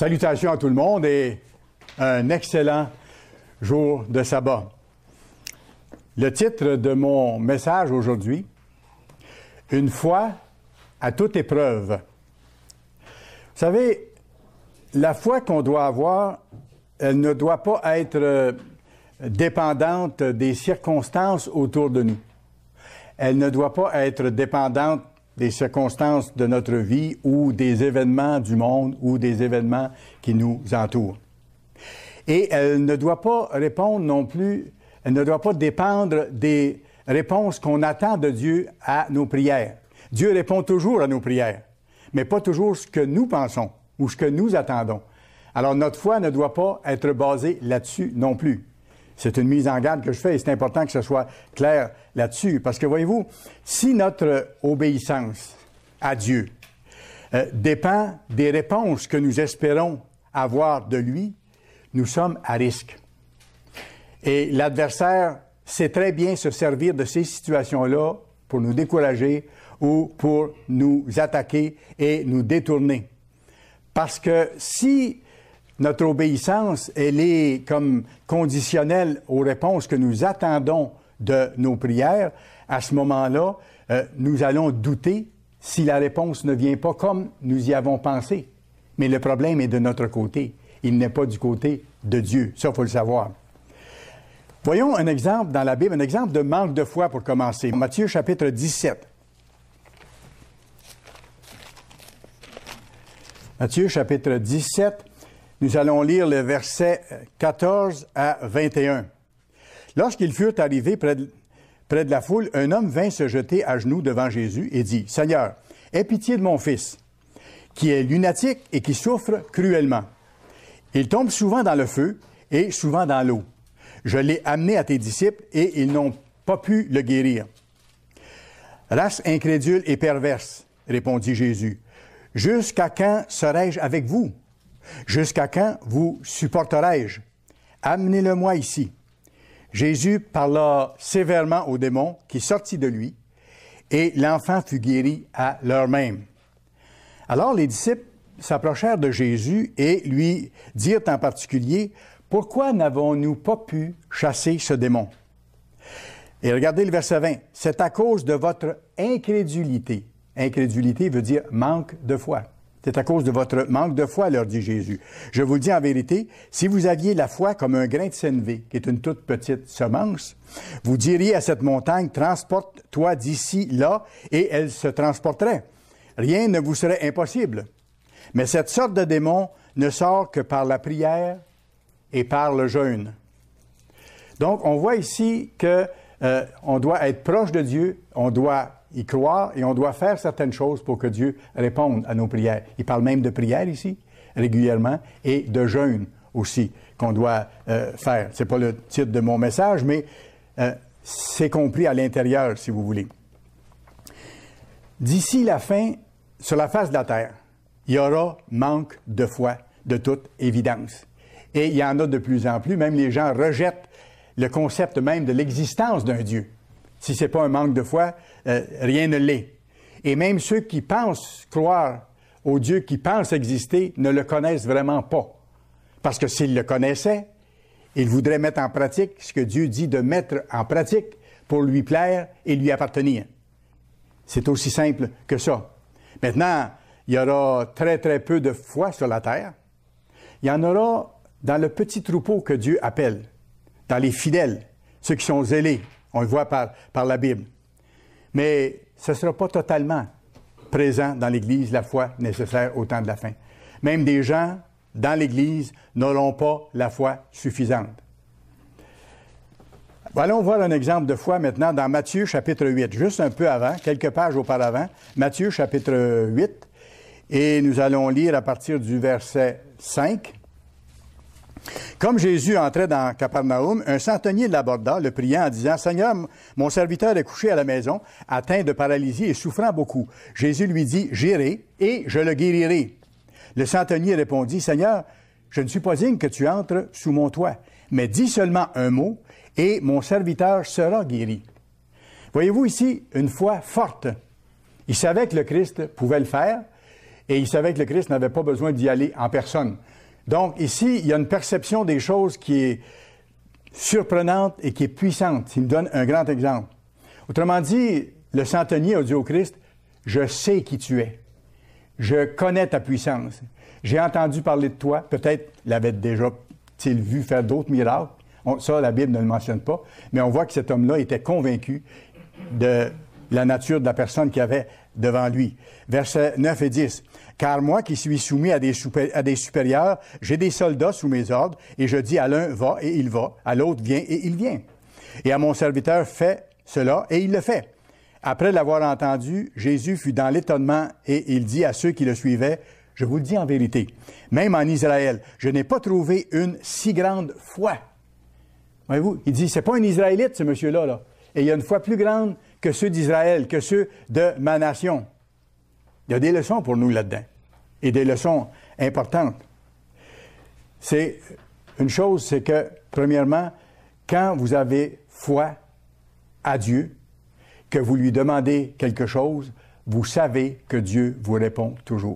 Salutations à tout le monde et un excellent jour de sabbat. Le titre de mon message aujourd'hui, « Une foi à toute épreuve ». Vous savez, la foi qu'on doit avoir, elle ne doit pas être dépendante des circonstances autour de nous. Elle ne doit pas être dépendante des circonstances de notre vie ou des événements du monde ou des événements qui nous entourent. Et elle ne doit pas répondre non plus, elle ne doit pas dépendre des réponses qu'on attend de Dieu à nos prières. Dieu répond toujours à nos prières, mais pas toujours ce que nous pensons ou ce que nous attendons. Alors notre foi ne doit pas être basée là-dessus non plus. C'est une mise en garde que je fais et c'est important que ce soit clair là-dessus. Parce que voyez-vous, si notre obéissance à Dieu dépend des réponses que nous espérons avoir de lui, nous sommes à risque. Et l'adversaire sait très bien se servir de ces situations-là pour nous décourager ou pour nous attaquer et nous détourner. Parce que si notre obéissance, elle est comme conditionnelle aux réponses que nous attendons de nos prières, à ce moment-là, nous allons douter si la réponse ne vient pas comme nous y avons pensé. Mais le problème est de notre côté. Il n'est pas du côté de Dieu. Ça, il faut le savoir. Voyons un exemple dans la Bible, un exemple de manque de foi pour commencer. Matthieu chapitre 17. Matthieu chapitre 17. Nous allons lire le verset 14 à 21. Lorsqu'ils furent arrivés près de la foule, un homme vint se jeter à genoux devant Jésus et dit, « Seigneur, aie pitié de mon fils, qui est lunatique et qui souffre cruellement. Il tombe souvent dans le feu et souvent dans l'eau. Je l'ai amené à tes disciples et ils n'ont pas pu le guérir. » « Race incrédule et perverse, répondit Jésus, « jusqu'à quand serai-je avec vous? Jusqu'à quand vous supporterai-je? Amenez-le-moi ici. » Jésus parla sévèrement au démon qui sortit de lui, et l'enfant fut guéri à l'heure même. Alors les disciples s'approchèrent de Jésus et lui dirent en particulier, « Pourquoi n'avons-nous pas pu chasser ce démon? » Et regardez le verset 20, « C'est à cause de votre incrédulité. » Incrédulité veut dire manque de foi. C'est à cause de votre manque de foi, leur dit Jésus. Je vous le dis en vérité, si vous aviez la foi comme un grain de sénévé, qui est une toute petite semence, vous diriez à cette montagne, transporte-toi d'ici là, et elle se transporterait. Rien ne vous serait impossible. Mais cette sorte de démon ne sort que par la prière et par le jeûne. Donc, on voit ici que on doit être proche de Dieu, on doit y croire et on doit faire certaines choses pour que Dieu réponde à nos prières. Il parle même de prière ici, régulièrement, et de jeûne aussi qu'on doit faire. C'est pas le titre de mon message, mais c'est compris à l'intérieur, si vous voulez. D'ici la fin, sur la face de la terre, il y aura manque de foi, de toute évidence. Et il y en a de plus en plus, même les gens rejettent le concept même de l'existence d'un Dieu. Si ce n'est pas un manque de foi, rien ne l'est. Et même ceux qui pensent croire au Dieu qui pense exister ne le connaissent vraiment pas. Parce que s'ils le connaissaient, ils voudraient mettre en pratique ce que Dieu dit de mettre en pratique pour lui plaire et lui appartenir. C'est aussi simple que ça. Maintenant, il y aura très, très peu de foi sur la terre. Il y en aura dans le petit troupeau que Dieu appelle, dans les fidèles, ceux qui sont zélés. On le voit par la Bible. Mais ce ne sera pas totalement présent dans l'Église, la foi nécessaire au temps de la fin. Même des gens dans l'Église n'auront pas la foi suffisante. Allons voir un exemple de foi maintenant dans Matthieu chapitre 8, juste un peu avant, quelques pages auparavant, Matthieu chapitre 8, et nous allons lire à partir du verset 5. Comme Jésus entrait dans Capernaum, un centenier l'aborda, le priant en disant, « Seigneur, mon serviteur est couché à la maison, atteint de paralysie et souffrant beaucoup. » Jésus lui dit, « J'irai et je le guérirai. » Le centenier répondit, « Seigneur, je ne suis pas digne que tu entres sous mon toit, mais dis seulement un mot et mon serviteur sera guéri. » Voyez-vous ici une foi forte. Il savait que le Christ pouvait le faire et il savait que le Christ n'avait pas besoin d'y aller en personne. Donc, ici, il y a une perception des choses qui est surprenante et qui est puissante. Il me donne un grand exemple. Autrement dit, le centenier a dit au Christ, « Je sais qui tu es. Je connais ta puissance. J'ai entendu parler de toi. » Peut-être l'avait déjà-t-il vu faire d'autres miracles. Ça, la Bible ne le mentionne pas. Mais on voit que cet homme-là était convaincu de la nature de la personne qu'il avait devant lui. Versets 9 et 10. « Car moi qui suis soumis à des supérieurs, j'ai des soldats sous mes ordres, et je dis à l'un, va, et il va, à l'autre, viens, et il vient. Et à mon serviteur, fais cela, et il le fait. Après l'avoir entendu, Jésus fut dans l'étonnement, et il dit à ceux qui le suivaient, je vous le dis en vérité, même en Israël, je n'ai pas trouvé une si grande foi. » Voyez-vous, il dit, c'est pas un Israélite, ce monsieur-là, là. Et il y a une foi plus grande que ceux d'Israël, que ceux de ma nation. Il y a des leçons pour nous là-dedans, et des leçons importantes. C'est une chose, c'est que, premièrement, quand vous avez foi à Dieu, que vous lui demandez quelque chose, vous savez que Dieu vous répond toujours.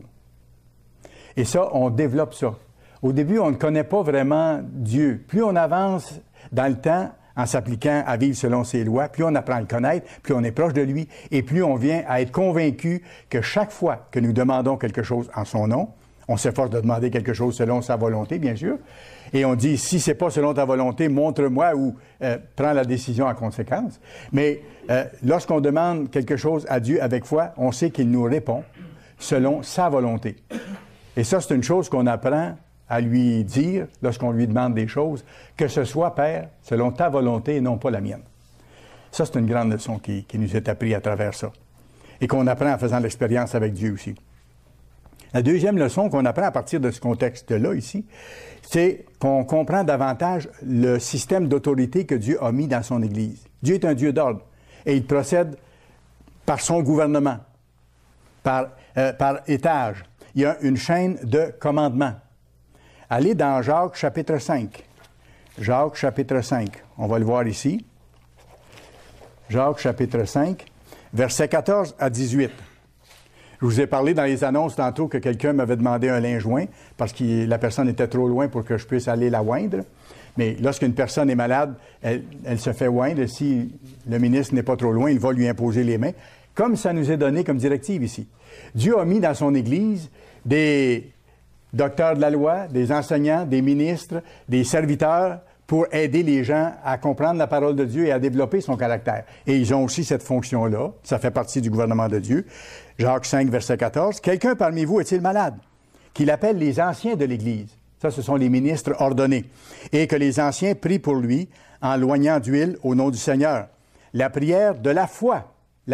Et ça, on développe ça. Au début, on ne connaît pas vraiment Dieu. Plus on avance dans le temps, en s'appliquant à vivre selon ses lois, plus on apprend à le connaître, plus on est proche de lui, et plus on vient à être convaincu que chaque fois que nous demandons quelque chose en son nom, on s'efforce de demander quelque chose selon sa volonté, bien sûr, et on dit, si c'est pas selon ta volonté, montre-moi ou prends la décision en conséquence. Mais lorsqu'on demande quelque chose à Dieu avec foi, on sait qu'il nous répond selon sa volonté. Et ça, c'est une chose qu'on apprend à lui dire, lorsqu'on lui demande des choses, que ce soit, Père, selon ta volonté et non pas la mienne. Ça, c'est une grande leçon qui nous est apprise à travers ça, et qu'on apprend en faisant l'expérience avec Dieu aussi. La deuxième leçon qu'on apprend à partir de ce contexte-là ici, c'est qu'on comprend davantage le système d'autorité que Dieu a mis dans son Église. Dieu est un Dieu d'ordre, et il procède par son gouvernement, par étage. Il y a une chaîne de commandements. Allez dans Jacques chapitre 5. Jacques chapitre 5. On va le voir ici. Jacques chapitre 5, versets 14 à 18. Je vous ai parlé dans les annonces tantôt que quelqu'un m'avait demandé un linge joint parce que la personne était trop loin pour que je puisse aller la oindre. Mais lorsqu'une personne est malade, elle se fait oindre. Si le ministre n'est pas trop loin, il va lui imposer les mains, comme ça nous est donné comme directive ici. Dieu a mis dans son Église des docteurs de la loi, des enseignants, des ministres, des serviteurs pour aider les gens à comprendre la parole de Dieu et à développer son caractère. Et ils ont aussi cette fonction-là. Ça fait partie du gouvernement de Dieu. Jacques 5, verset 14. « Quelqu'un parmi vous est-il malade? Qu'il appelle les anciens de l'Église. » Ça, ce sont les ministres ordonnés. « Et que les anciens prient pour lui en loignant d'huile au nom du Seigneur. La prière de la foi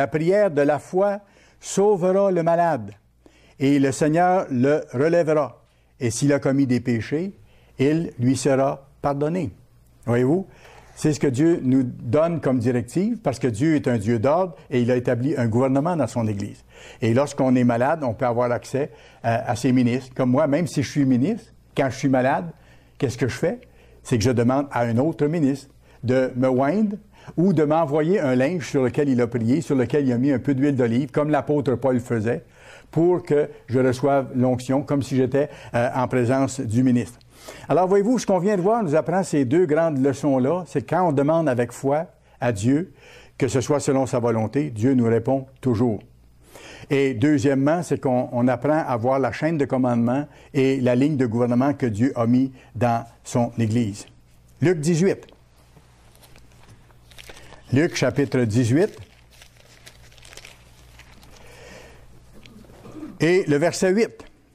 sauvera le malade. Et le Seigneur le relèvera. Et s'il a commis des péchés, il lui sera pardonné. » Voyez-vous? C'est ce que Dieu nous donne comme directive, parce que Dieu est un Dieu d'ordre et il a établi un gouvernement dans son Église. Et lorsqu'on est malade, on peut avoir accès à ses ministres. Comme moi, même si je suis ministre, quand je suis malade, qu'est-ce que je fais? C'est que je demande à un autre ministre de me oindre ou de m'envoyer un linge sur lequel il a prié, sur lequel il a mis un peu d'huile d'olive, comme l'apôtre Paul faisait, pour que je reçoive l'onction, comme si j'étais en présence du ministre. Alors, voyez-vous, ce qu'on vient de voir nous apprend ces deux grandes leçons-là. C'est quand on demande avec foi à Dieu, que ce soit selon sa volonté, Dieu nous répond toujours. Et deuxièmement, c'est qu'on apprend à voir la chaîne de commandement et la ligne de gouvernement que Dieu a mis dans son Église. Luc 18. Luc chapitre 18. Et le verset 8.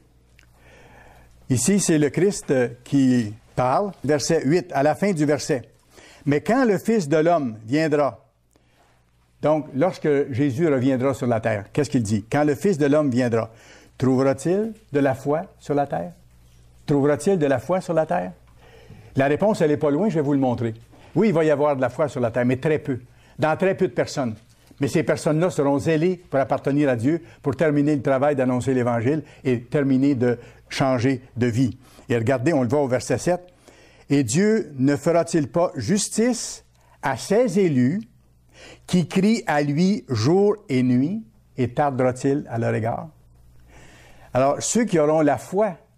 Ici, c'est le Christ qui parle. Verset 8, à la fin du verset. « Mais quand le Fils de l'homme viendra... » Donc, lorsque Jésus reviendra sur la terre, qu'est-ce qu'il dit? « Quand le Fils de l'homme viendra, trouvera-t-il de la foi sur la terre? » Trouvera-t-il de la foi sur la terre? La réponse, elle n'est pas loin, je vais vous le montrer. Oui, il va y avoir de la foi sur la terre, mais très peu. Dans très peu de personnes. Mais ces personnes-là seront zélées pour appartenir à Dieu, pour terminer le travail d'annoncer l'Évangile et terminer de changer de vie. Et regardez, on le voit au verset 7. « Et Dieu ne fera-t-il pas justice à ses élus qui crient à lui jour et nuit, et tardera-t-il à leur égard? » Alors, ceux qui auront la foi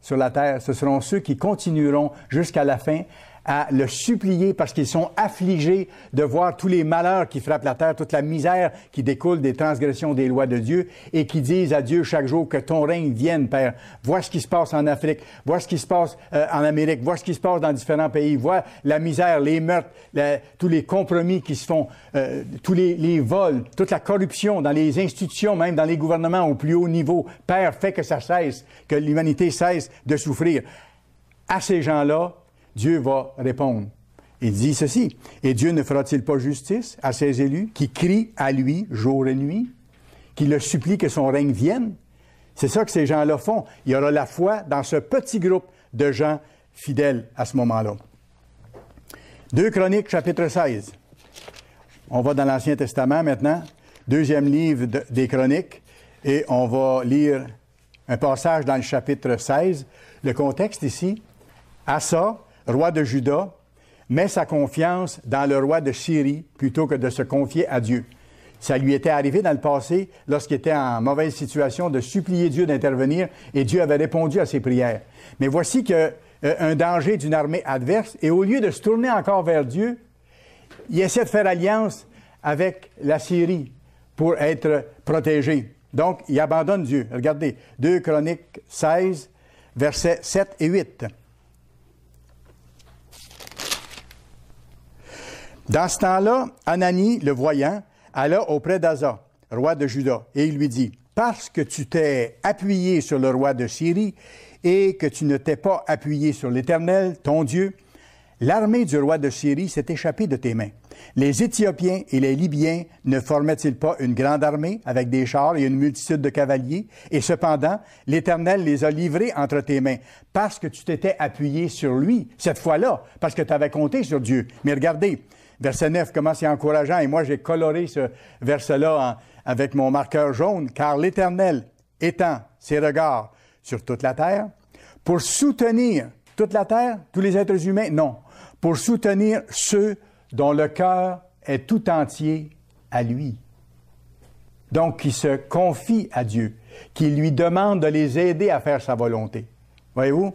sur la terre, ce seront ceux qui continueront jusqu'à la fin à le supplier parce qu'ils sont affligés de voir tous les malheurs qui frappent la terre, toute la misère qui découle des transgressions des lois de Dieu et qui disent à Dieu chaque jour que ton règne vienne, Père. Vois ce qui se passe en Afrique, vois ce qui se passe en Amérique, vois ce qui se passe dans différents pays, vois la misère, les meurtres, tous les compromis qui se font, tous les vols, toute la corruption dans les institutions, même dans les gouvernements au plus haut niveau. Père, fais que ça cesse, que l'humanité cesse de souffrir. À ces gens-là, Dieu va répondre. Il dit ceci, « Et Dieu ne fera-t-il pas justice à ses élus qui crient à lui jour et nuit, qui le supplient que son règne vienne? » C'est ça que ces gens-là font. Il y aura la foi dans ce petit groupe de gens fidèles à ce moment-là. 2 Chroniques, chapitre 16. On va dans l'Ancien Testament maintenant, deuxième livre des Chroniques, et on va lire un passage dans le chapitre 16. Le contexte ici, Asa, roi de Juda, met sa confiance dans le roi de Syrie plutôt que de se confier à Dieu. Ça lui était arrivé dans le passé, lorsqu'il était en mauvaise situation, de supplier Dieu d'intervenir, et Dieu avait répondu à ses prières. Mais voici un danger d'une armée adverse, et au lieu de se tourner encore vers Dieu, il essaie de faire alliance avec la Syrie pour être protégé. Donc, il abandonne Dieu. Regardez, 2 Chroniques 16, versets 7 et 8. Dans ce temps-là, Anani, le voyant, alla auprès d'Asa, roi de Juda, et il lui dit, « Parce que tu t'es appuyé sur le roi de Syrie et que tu ne t'es pas appuyé sur l'Éternel, ton Dieu, l'armée du roi de Syrie s'est échappée de tes mains. Les Éthiopiens et les Libyens ne formaient-ils pas une grande armée avec des chars et une multitude de cavaliers? Et cependant, l'Éternel les a livrés entre tes mains parce que tu t'étais appuyé sur lui, cette fois-là, parce que tu avais compté sur Dieu. » Mais regardez, verset 9, comment c'est encourageant. Et moi, j'ai coloré ce verset-là avec mon marqueur jaune. « Car l'Éternel étend ses regards sur toute la terre pour soutenir toute la terre, tous les êtres humains, non, pour soutenir ceux dont le cœur est tout entier à lui. » Donc, qui se confie à Dieu, qui lui demande de les aider à faire sa volonté. Voyez-vous?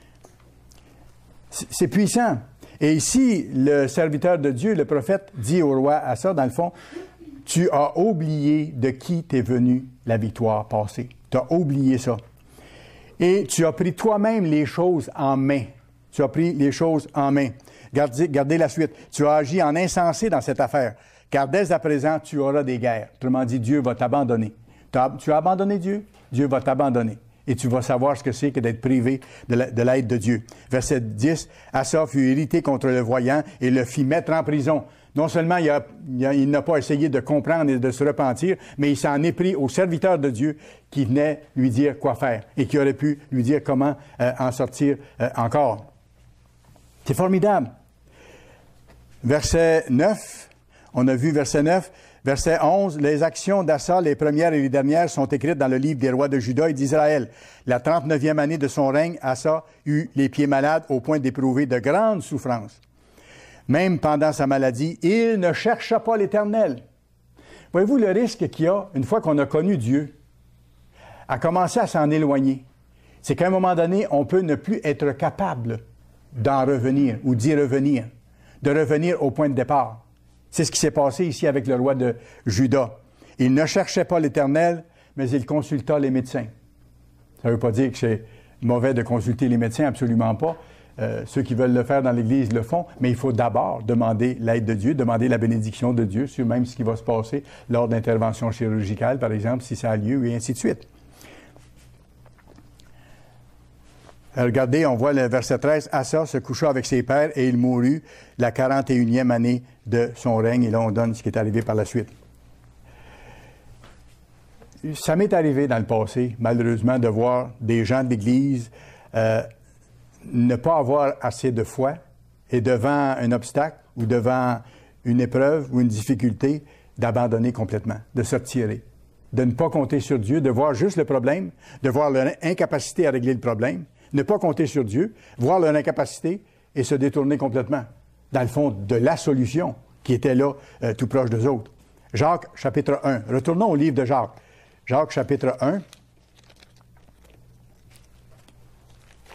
C'est puissant. Et ici, le serviteur de Dieu, le prophète, dit au roi Asa, dans le fond, « Tu as oublié de qui t'est venue la victoire passée. Tu as oublié ça. Et tu as pris toi-même les choses en main. Tu as pris les choses en main. » Gardez la suite. « Tu as agi en insensé dans cette affaire, car dès à présent, tu auras des guerres. » Autrement dit, Dieu va t'abandonner. Tu as abandonné Dieu? Dieu va t'abandonner. Et tu vas savoir ce que c'est que d'être privé de l'aide de Dieu. Verset 10, « Asa fut irrité contre le voyant et le fit mettre en prison. » Non seulement il n'a pas essayé de comprendre et de se repentir, mais il s'en est pris au serviteur de Dieu qui venait lui dire quoi faire et qui aurait pu lui dire comment en sortir encore. C'est formidable. Verset 9, on a vu verset 9. Verset 11, « Les actions d'Asa, les premières et les dernières, sont écrites dans le livre des rois de Juda et d'Israël. La 39e année de son règne, Asa eut les pieds malades au point d'éprouver de grandes souffrances. Même pendant sa maladie, il ne chercha pas l'Éternel. » Voyez-vous le risque qu'il y a, une fois qu'on a connu Dieu, à commencer à s'en éloigner? C'est qu'à un moment donné, on peut ne plus être capable d'en revenir ou d'y revenir, de revenir au point de départ. C'est ce qui s'est passé ici avec le roi de Juda. Il ne cherchait pas l'Éternel, mais il consulta les médecins. Ça ne veut pas dire que c'est mauvais de consulter les médecins, absolument pas. Ceux qui veulent le faire dans l'Église le font, mais il faut d'abord demander l'aide de Dieu, demander la bénédiction de Dieu sur même ce qui va se passer lors d'interventions chirurgicales, par exemple, si ça a lieu, et ainsi de suite. Regardez, on voit le verset 13, « Asa se coucha avec ses pères et il mourut la 41e année de son règne. » Et là, on donne ce qui est arrivé par la suite. Ça m'est arrivé dans le passé, malheureusement, de voir des gens de l'Église ne pas avoir assez de foi et devant un obstacle ou devant une épreuve ou une difficulté, d'abandonner complètement, de se retirer, de ne pas compter sur Dieu, de voir juste le problème, de voir leur incapacité à régler le problème, ne pas compter sur Dieu, voir leur incapacité et se détourner complètement, dans le fond, de la solution qui était là, tout proche d'eux autres. Jacques, chapitre 1. Retournons au livre de Jacques. Jacques, chapitre 1.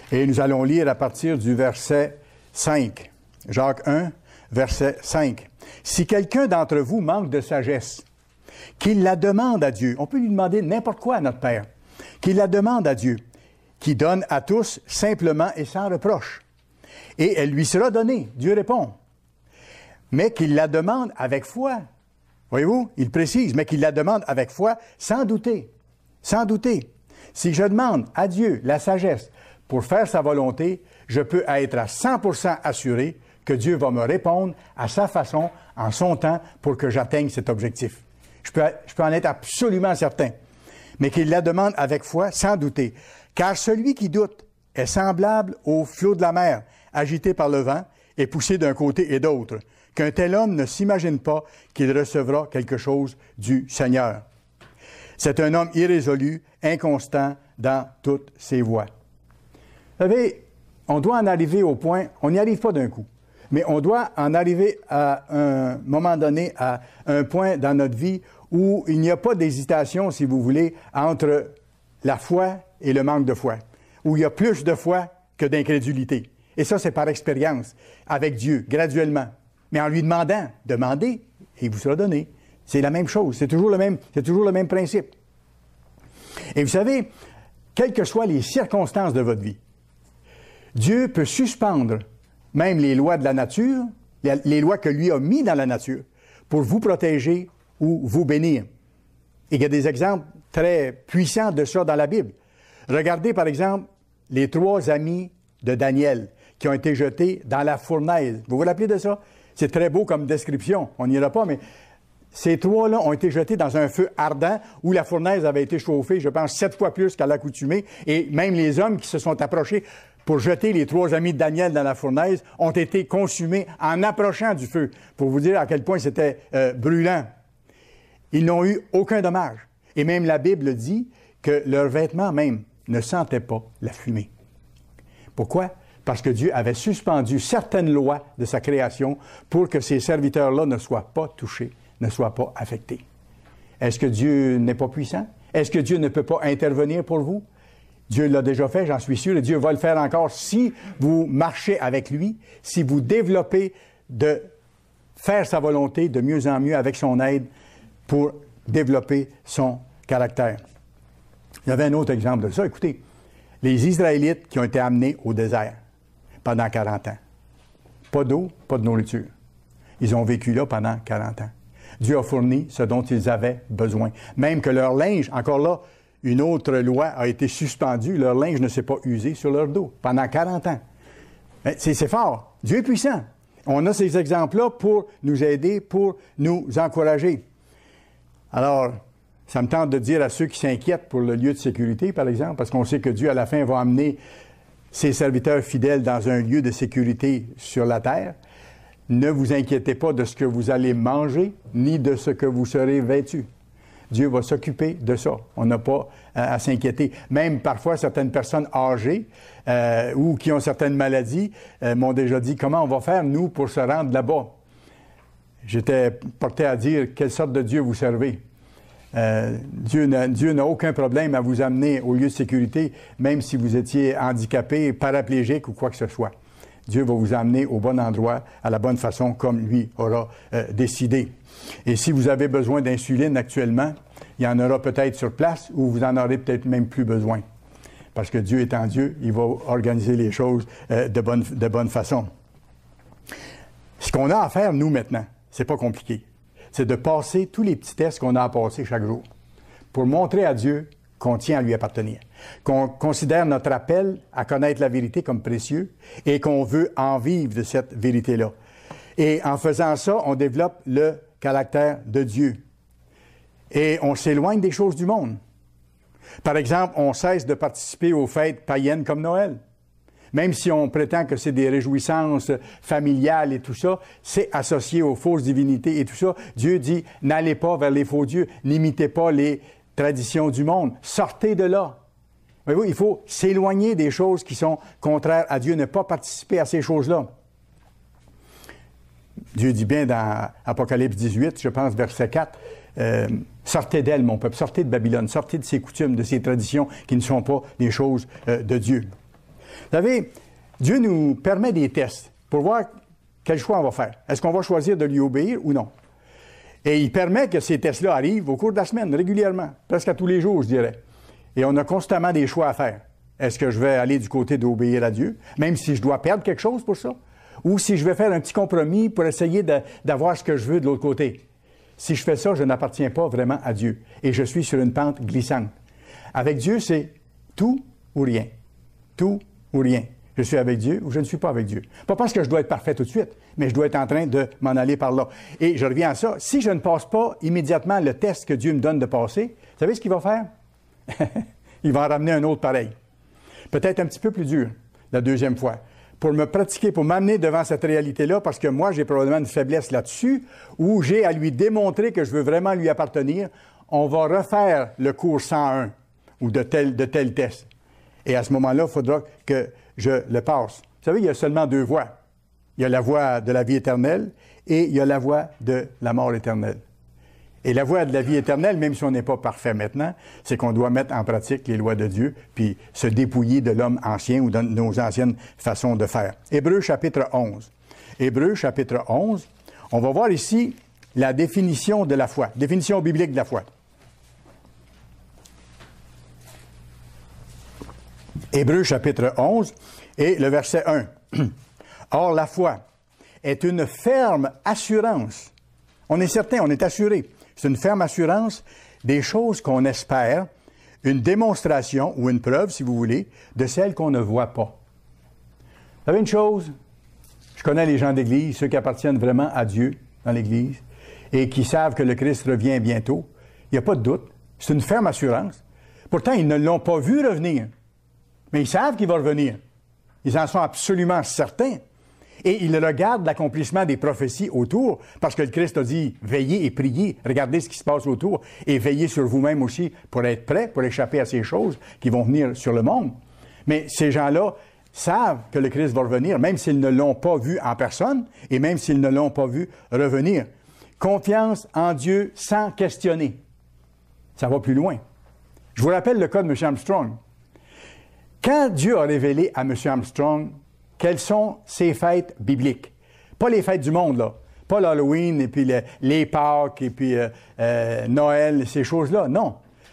Et nous allons lire à partir du verset 5. Jacques 1, verset 5. « Si quelqu'un d'entre vous manque de sagesse, qu'il la demande à Dieu. » On peut lui demander n'importe quoi à notre Père. « Qu'il la demande à Dieu, qui donne à tous simplement et sans reproche. Et elle lui sera donnée. » Dieu répond. « Mais qu'il la demande avec foi. » Voyez-vous, il précise, mais qu'il la demande avec foi, sans douter. Sans douter. Si je demande à Dieu la sagesse pour faire sa volonté, je peux être à 100% assuré que Dieu va me répondre à sa façon, en son temps, pour que j'atteigne cet objectif. Je peux en être absolument certain. Mais qu'il la demande avec foi, sans douter. Car celui qui doute est semblable au flot de la mer, agité par le vent et poussé d'un côté et d'autre. Qu'un tel homme ne s'imagine pas qu'il recevra quelque chose du Seigneur. C'est un homme irrésolu, inconstant dans toutes ses voies. Vous savez, on doit en arriver au point, on n'y arrive pas d'un coup, mais on doit en arriver à un moment donné, à un point dans notre vie où il n'y a pas d'hésitation, si vous voulez, entre la foi et le manque de foi, où il y a plus de foi que d'incrédulité. Et ça, c'est par expérience, avec Dieu, graduellement. Mais en lui demandant, demandez, et il vous sera donné. C'est la même chose, c'est toujours le même principe. Et vous savez, quelles que soient les circonstances de votre vie, Dieu peut suspendre même les lois de la nature, les lois que lui a mis dans la nature, pour vous protéger ou vous bénir. Et il y a des exemples très puissants de ça dans la Bible. Regardez par exemple les 3 amis de Daniel qui ont été jetés dans la fournaise. Vous vous rappelez de ça? C'est très beau comme description, on n'ira pas, mais ces 3-là ont été jetés dans un feu ardent où la fournaise avait été chauffée, je pense, 7 fois plus qu'à l'accoutumée, et même les hommes qui se sont approchés pour jeter les 3 amis de Daniel dans la fournaise ont été consumés en approchant du feu, pour vous dire à quel point c'était brûlant. Ils n'ont eu aucun dommage. Et même la Bible dit que leurs vêtements même ne sentaient pas la fumée. Pourquoi? Parce que Dieu avait suspendu certaines lois de sa création pour que ces serviteurs-là ne soient pas touchés, ne soient pas affectés. Est-ce que Dieu n'est pas puissant? Est-ce que Dieu ne peut pas intervenir pour vous? Dieu l'a déjà fait, j'en suis sûr, et Dieu va le faire encore si vous marchez avec lui, si vous développez de faire sa volonté de mieux en mieux avec son aide pour développer son caractère. Il y avait un autre exemple de ça. Écoutez, les Israélites qui ont été amenés au désert pendant 40 ans. Pas d'eau, pas de nourriture. Ils ont vécu là pendant 40 ans. Dieu a fourni ce dont ils avaient besoin. Même que leur linge, encore là, une autre loi a été suspendue, leur linge ne s'est pas usé sur leur dos pendant 40 ans. C'est fort. Dieu est puissant. On a ces exemples-là pour nous aider, pour nous encourager. Alors, ça me tente de dire à ceux qui s'inquiètent pour le lieu de sécurité, par exemple, parce qu'on sait que Dieu, à la fin, va amener ses serviteurs fidèles dans un lieu de sécurité sur la terre. Ne vous inquiétez pas de ce que vous allez manger, ni de ce que vous serez vêtus. Dieu va s'occuper de ça. On n'a pas à s'inquiéter. Même parfois, certaines personnes âgées ou qui ont certaines maladies m'ont déjà dit « Comment on va faire, nous, pour se rendre là-bas? » J'étais porté à dire « Quelle sorte de Dieu vous servez? » Dieu n'a aucun problème à vous amener au lieu de sécurité, même si vous étiez handicapé, paraplégique ou quoi que ce soit. Dieu va vous amener au bon endroit, à la bonne façon, comme lui aura décidé. Et si vous avez besoin d'insuline actuellement, il y en aura peut-être sur place ou vous en aurez peut-être même plus besoin. Parce que Dieu étant Dieu, il va organiser les choses de bonne façon. Ce qu'on a à faire, nous, maintenant, c'est pas compliqué. C'est de passer tous les petits tests qu'on a à passer chaque jour pour montrer à Dieu qu'on tient à lui appartenir, qu'on considère notre appel à connaître la vérité comme précieux et qu'on veut en vivre de cette vérité-là. Et en faisant ça, on développe le caractère de Dieu. Et on s'éloigne des choses du monde. Par exemple, on cesse de participer aux fêtes païennes comme Noël. Même si on prétend que c'est des réjouissances familiales et tout ça, c'est associé aux fausses divinités et tout ça. Dieu dit, n'allez pas vers les faux dieux, n'imitez pas les traditions du monde, sortez de là. Voyez-vous, il faut s'éloigner des choses qui sont contraires à Dieu, ne pas participer à ces choses-là. Dieu dit bien dans Apocalypse 18, je pense, verset 4, sortez d'elle, mon peuple, sortez de Babylone, sortez de ses coutumes, de ses traditions qui ne sont pas des choses de Dieu. Vous savez, Dieu nous permet des tests pour voir quel choix on va faire. Est-ce qu'on va choisir de lui obéir ou non? Et il permet que ces tests-là arrivent au cours de la semaine, régulièrement, presque à tous les jours, je dirais. Et on a constamment des choix à faire. Est-ce que je vais aller du côté d'obéir à Dieu, même si je dois perdre quelque chose pour ça? Ou si je vais faire un petit compromis pour essayer d'avoir ce que je veux de l'autre côté? Si je fais ça, je n'appartiens pas vraiment à Dieu. Et je suis sur une pente glissante. Avec Dieu, c'est tout ou rien. Tout ou rien. Je suis avec Dieu ou je ne suis pas avec Dieu. Pas parce que je dois être parfait tout de suite, mais je dois être en train de m'en aller par là. Et je reviens à ça. Si je ne passe pas immédiatement le test que Dieu me donne de passer, vous savez ce qu'il va faire? Il va en ramener un autre pareil. Peut-être un petit peu plus dur, la deuxième fois. Pour me pratiquer, pour m'amener devant cette réalité-là, parce que moi, j'ai probablement une faiblesse là-dessus, où j'ai à lui démontrer que je veux vraiment lui appartenir, on va refaire le cours 101 ou de tel test. Et à ce moment-là, il faudra que je le passe. Vous savez, il y a seulement deux voies. Il y a la voie de la vie éternelle et il y a la voie de la mort éternelle. Et la voie de la vie éternelle, même si on n'est pas parfait maintenant, c'est qu'on doit mettre en pratique les lois de Dieu, puis se dépouiller de l'homme ancien ou de nos anciennes façons de faire. Hébreux chapitre 11. Hébreux chapitre 11, on va voir ici la définition de la foi, définition biblique de la foi. Hébreux chapitre 11 et le verset 1. Or, la foi est une ferme assurance. On est certain, on est assuré. C'est une ferme assurance des choses qu'on espère, une démonstration ou une preuve, si vous voulez, de celles qu'on ne voit pas. Vous savez une chose? Je connais les gens d'Église, ceux qui appartiennent vraiment à Dieu dans l'Église et qui savent que le Christ revient bientôt. Il n'y a pas de doute. C'est une ferme assurance. Pourtant, ils ne l'ont pas vu revenir. Mais ils savent qu'il va revenir. Ils en sont absolument certains. Et ils regardent l'accomplissement des prophéties autour, parce que le Christ a dit « Veillez et priez, regardez ce qui se passe autour, et veillez sur vous-même aussi pour être prêts, pour échapper à ces choses qui vont venir sur le monde. » Mais ces gens-là savent que le Christ va revenir, même s'ils ne l'ont pas vu en personne, et même s'ils ne l'ont pas vu revenir. Confiance en Dieu sans questionner. Ça va plus loin. Je vous rappelle le cas de M. Armstrong. Quand Dieu a révélé à M. Armstrong quelles sont ses fêtes bibliques, pas les fêtes du monde, là, pas l'Halloween et puis les Pâques et puis Noël, ces choses-là, non.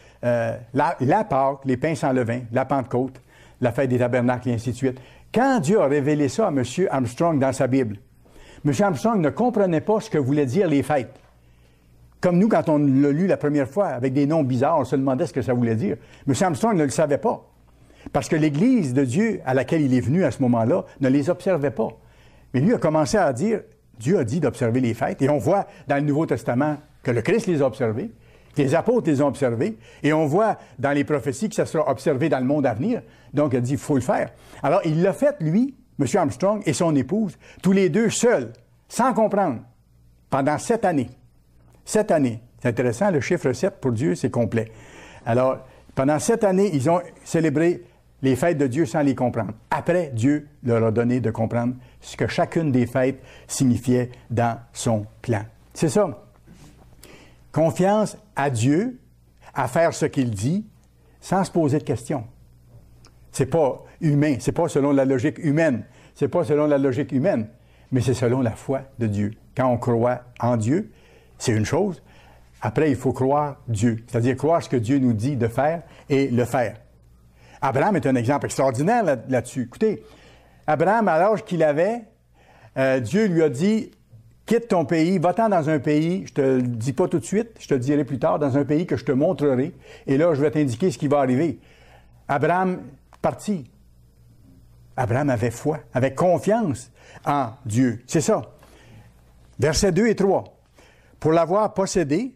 La Pâques, les pains sans levain, la Pentecôte, la fête des tabernacles et ainsi de suite. Quand Dieu a révélé ça à M. Armstrong dans sa Bible, M. Armstrong ne comprenait pas ce que voulaient dire les fêtes. Comme nous, quand on l'a lu la première fois, avec des noms bizarres, on se demandait ce que ça voulait dire. M. Armstrong ne le savait pas. Parce que l'Église de Dieu à laquelle il est venu à ce moment-là ne les observait pas. Mais lui a commencé à dire, Dieu a dit d'observer les fêtes. Et on voit dans le Nouveau Testament que le Christ les a observés, que les apôtres les ont observés. Et on voit dans les prophéties que ça sera observé dans le monde à venir. Donc il a dit, il faut le faire. Alors il l'a fait, lui, M. Armstrong et son épouse, tous les deux seuls, sans comprendre, pendant 7 années. 7 années. C'est intéressant, le chiffre 7 pour Dieu, c'est complet. Alors, pendant 7 années, ils ont célébré les fêtes de Dieu sans les comprendre. Après, Dieu leur a donné de comprendre ce que chacune des fêtes signifiait dans son plan. C'est ça. Confiance à Dieu, à faire ce qu'il dit, sans se poser de questions. C'est pas humain, c'est pas selon la logique humaine. C'est pas selon la logique humaine, mais c'est selon la foi de Dieu. Quand on croit en Dieu, c'est une chose. Après, il faut croire Dieu, c'est-à-dire croire ce que Dieu nous dit de faire et le faire. Abraham est un exemple extraordinaire là-dessus. Écoutez, Abraham, à l'âge qu'il avait, Dieu lui a dit, quitte ton pays, va-t'en dans un pays, je te le dis pas tout de suite, je te le dirai plus tard, dans un pays que je te montrerai, et là, je vais t'indiquer ce qui va arriver. Abraham partit. Abraham avait foi, avait confiance en Dieu. C'est ça. Versets 2 et 3. Pour l'avoir possédé,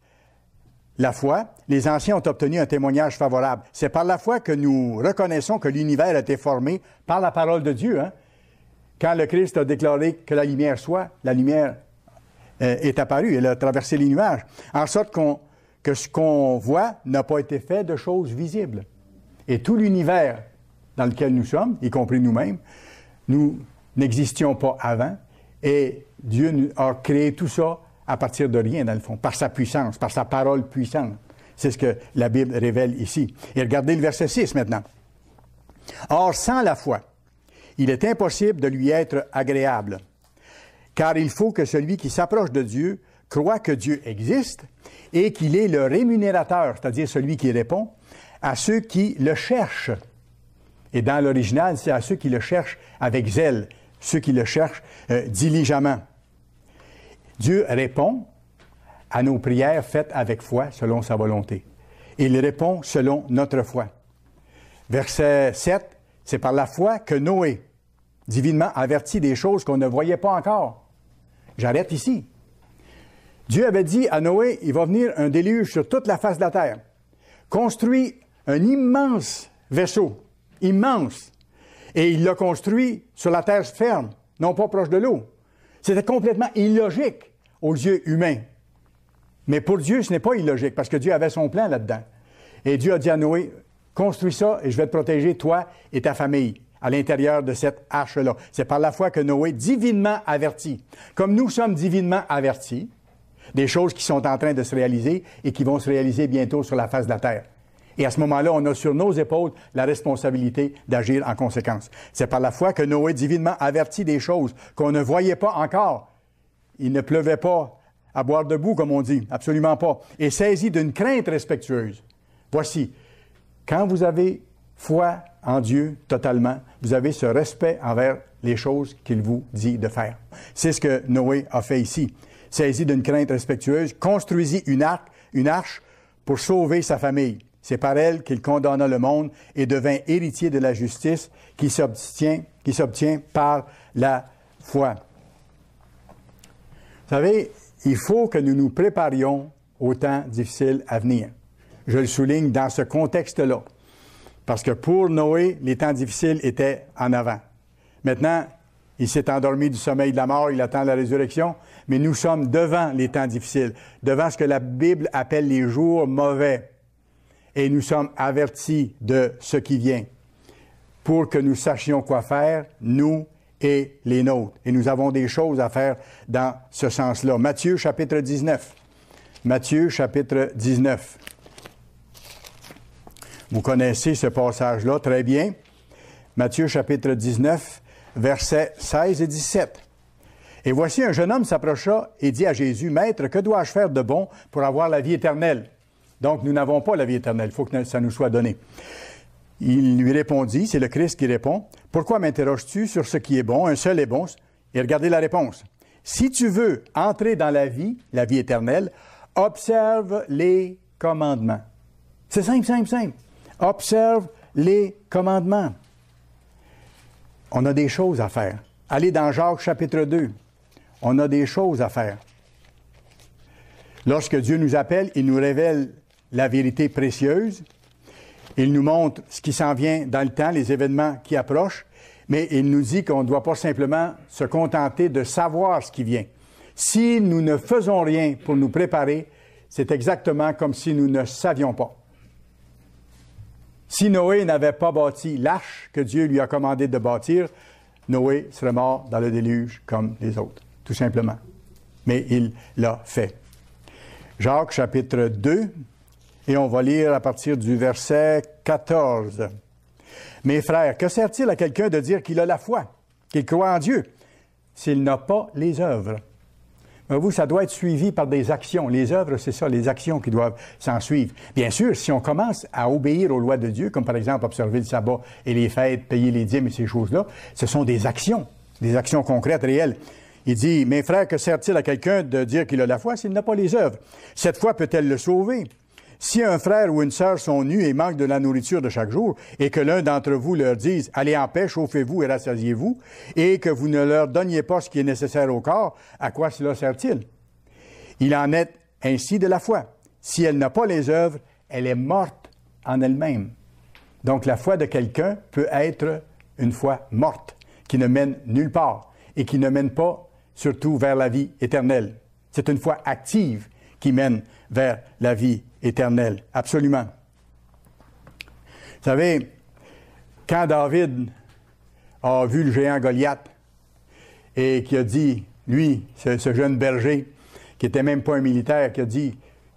la foi, les anciens ont obtenu un témoignage favorable. C'est par la foi que nous reconnaissons que l'univers a été formé par la parole de Dieu. Hein? Quand le Christ a déclaré que la lumière soit, la lumière est apparue, elle a traversé les nuages, en sorte que ce qu'on voit n'a pas été fait de choses visibles. Et tout l'univers dans lequel nous sommes, y compris nous-mêmes, nous n'existions pas avant, et Dieu a créé tout ça à partir de rien, dans le fond, par sa puissance, par sa parole puissante. C'est ce que la Bible révèle ici. Et regardez le verset 6 maintenant. Or, sans la foi, il est impossible de lui être agréable, car il faut que celui qui s'approche de Dieu croit que Dieu existe et qu'il est le rémunérateur, c'est-à-dire celui qui répond, à ceux qui le cherchent. Et dans l'original, c'est à ceux qui le cherchent avec zèle, ceux qui le cherchent diligemment. Dieu répond à nos prières faites avec foi selon sa volonté. Il répond selon notre foi. Verset 7, c'est par la foi que Noé, divinement averti des choses qu'on ne voyait pas encore. J'arrête ici. Dieu avait dit à Noé, il va venir un déluge sur toute la face de la terre. Construit un immense vaisseau, immense. Et il l'a construit sur la terre ferme, non pas proche de l'eau. C'était complètement illogique aux yeux humains. Mais pour Dieu, ce n'est pas illogique, parce que Dieu avait son plan là-dedans. Et Dieu a dit à Noé, construis ça et je vais te protéger, toi et ta famille, à l'intérieur de cette arche-là. C'est par la foi que Noé, divinement averti, comme nous sommes divinement avertis, des choses qui sont en train de se réaliser et qui vont se réaliser bientôt sur la face de la terre. Et à ce moment-là, on a sur nos épaules la responsabilité d'agir en conséquence. C'est par la foi que Noé, divinement averti des choses qu'on ne voyait pas encore. Il ne pleuvait pas à boire debout, comme on dit, absolument pas. Et saisi d'une crainte respectueuse. Voici, quand vous avez foi en Dieu totalement, vous avez ce respect envers les choses qu'il vous dit de faire. C'est ce que Noé a fait ici. Saisi d'une crainte respectueuse, construisit une arche pour sauver sa famille. C'est par elle qu'il condamna le monde et devint héritier de la justice qui s'obtient par la foi. Vous savez, il faut que nous nous préparions aux temps difficiles à venir. Je le souligne dans ce contexte-là. Parce que pour Noé, les temps difficiles étaient en avant. Maintenant, il s'est endormi du sommeil de la mort, il attend la résurrection, mais nous sommes devant les temps difficiles, devant ce que la Bible appelle les jours mauvais. Et nous sommes avertis de ce qui vient pour que nous sachions quoi faire, nous et les nôtres. Et nous avons des choses à faire dans ce sens-là. Matthieu, chapitre 19. Matthieu, chapitre 19. Vous connaissez ce passage-là très bien. Matthieu, chapitre 19, versets 16 et 17. « Et voici un jeune homme s'approcha et dit à Jésus, « Maître, que dois-je faire de bon pour avoir la vie éternelle? » Donc, nous n'avons pas la vie éternelle. Il faut que ça nous soit donné. Il lui répondit, c'est le Christ qui répond, « Pourquoi m'interroges-tu sur ce qui est bon? Un seul est bon. » Et regardez la réponse. « Si tu veux entrer dans la vie éternelle, observe les commandements. » C'est simple, simple, simple. Observe les commandements. On a des choses à faire. Allez dans Jacques chapitre 2. On a des choses à faire. Lorsque Dieu nous appelle, il nous révèle la vérité précieuse. Il nous montre ce qui s'en vient dans le temps, les événements qui approchent, mais il nous dit qu'on ne doit pas simplement se contenter de savoir ce qui vient. Si nous ne faisons rien pour nous préparer, c'est exactement comme si nous ne savions pas. Si Noé n'avait pas bâti l'arche que Dieu lui a commandé de bâtir, Noé serait mort dans le déluge comme les autres, tout simplement. Mais il l'a fait. Jacques chapitre 2, et on va lire à partir du verset 14. « Mes frères, que sert-il à quelqu'un de dire qu'il a la foi, qu'il croit en Dieu, s'il n'a pas les œuvres? » Vous, ça doit être suivi par des actions. Les œuvres, c'est ça, les actions qui doivent s'en suivre. Bien sûr, si on commence à obéir aux lois de Dieu, comme par exemple observer le sabbat et les fêtes, payer les dîmes et ces choses-là, ce sont des actions concrètes, réelles. Il dit, « Mes frères, que sert-il à quelqu'un de dire qu'il a la foi s'il n'a pas les œuvres? Cette foi peut-elle le sauver? Si un frère ou une sœur sont nus et manquent de la nourriture de chaque jour, et que l'un d'entre vous leur dise, « Allez en paix, chauffez-vous et rassasiez-vous », et que vous ne leur donniez pas ce qui est nécessaire au corps, à quoi cela sert-il? Il en est ainsi de la foi. Si elle n'a pas les œuvres, elle est morte en elle-même. » Donc la foi de quelqu'un peut être une foi morte, qui ne mène nulle part, et qui ne mène pas surtout vers la vie éternelle. C'est une foi active qui mène vers la vie éternelle, absolument. Vous savez, quand David a vu le géant Goliath et qui a dit, lui, ce jeune berger, qui n'était même pas un militaire, qui a dit,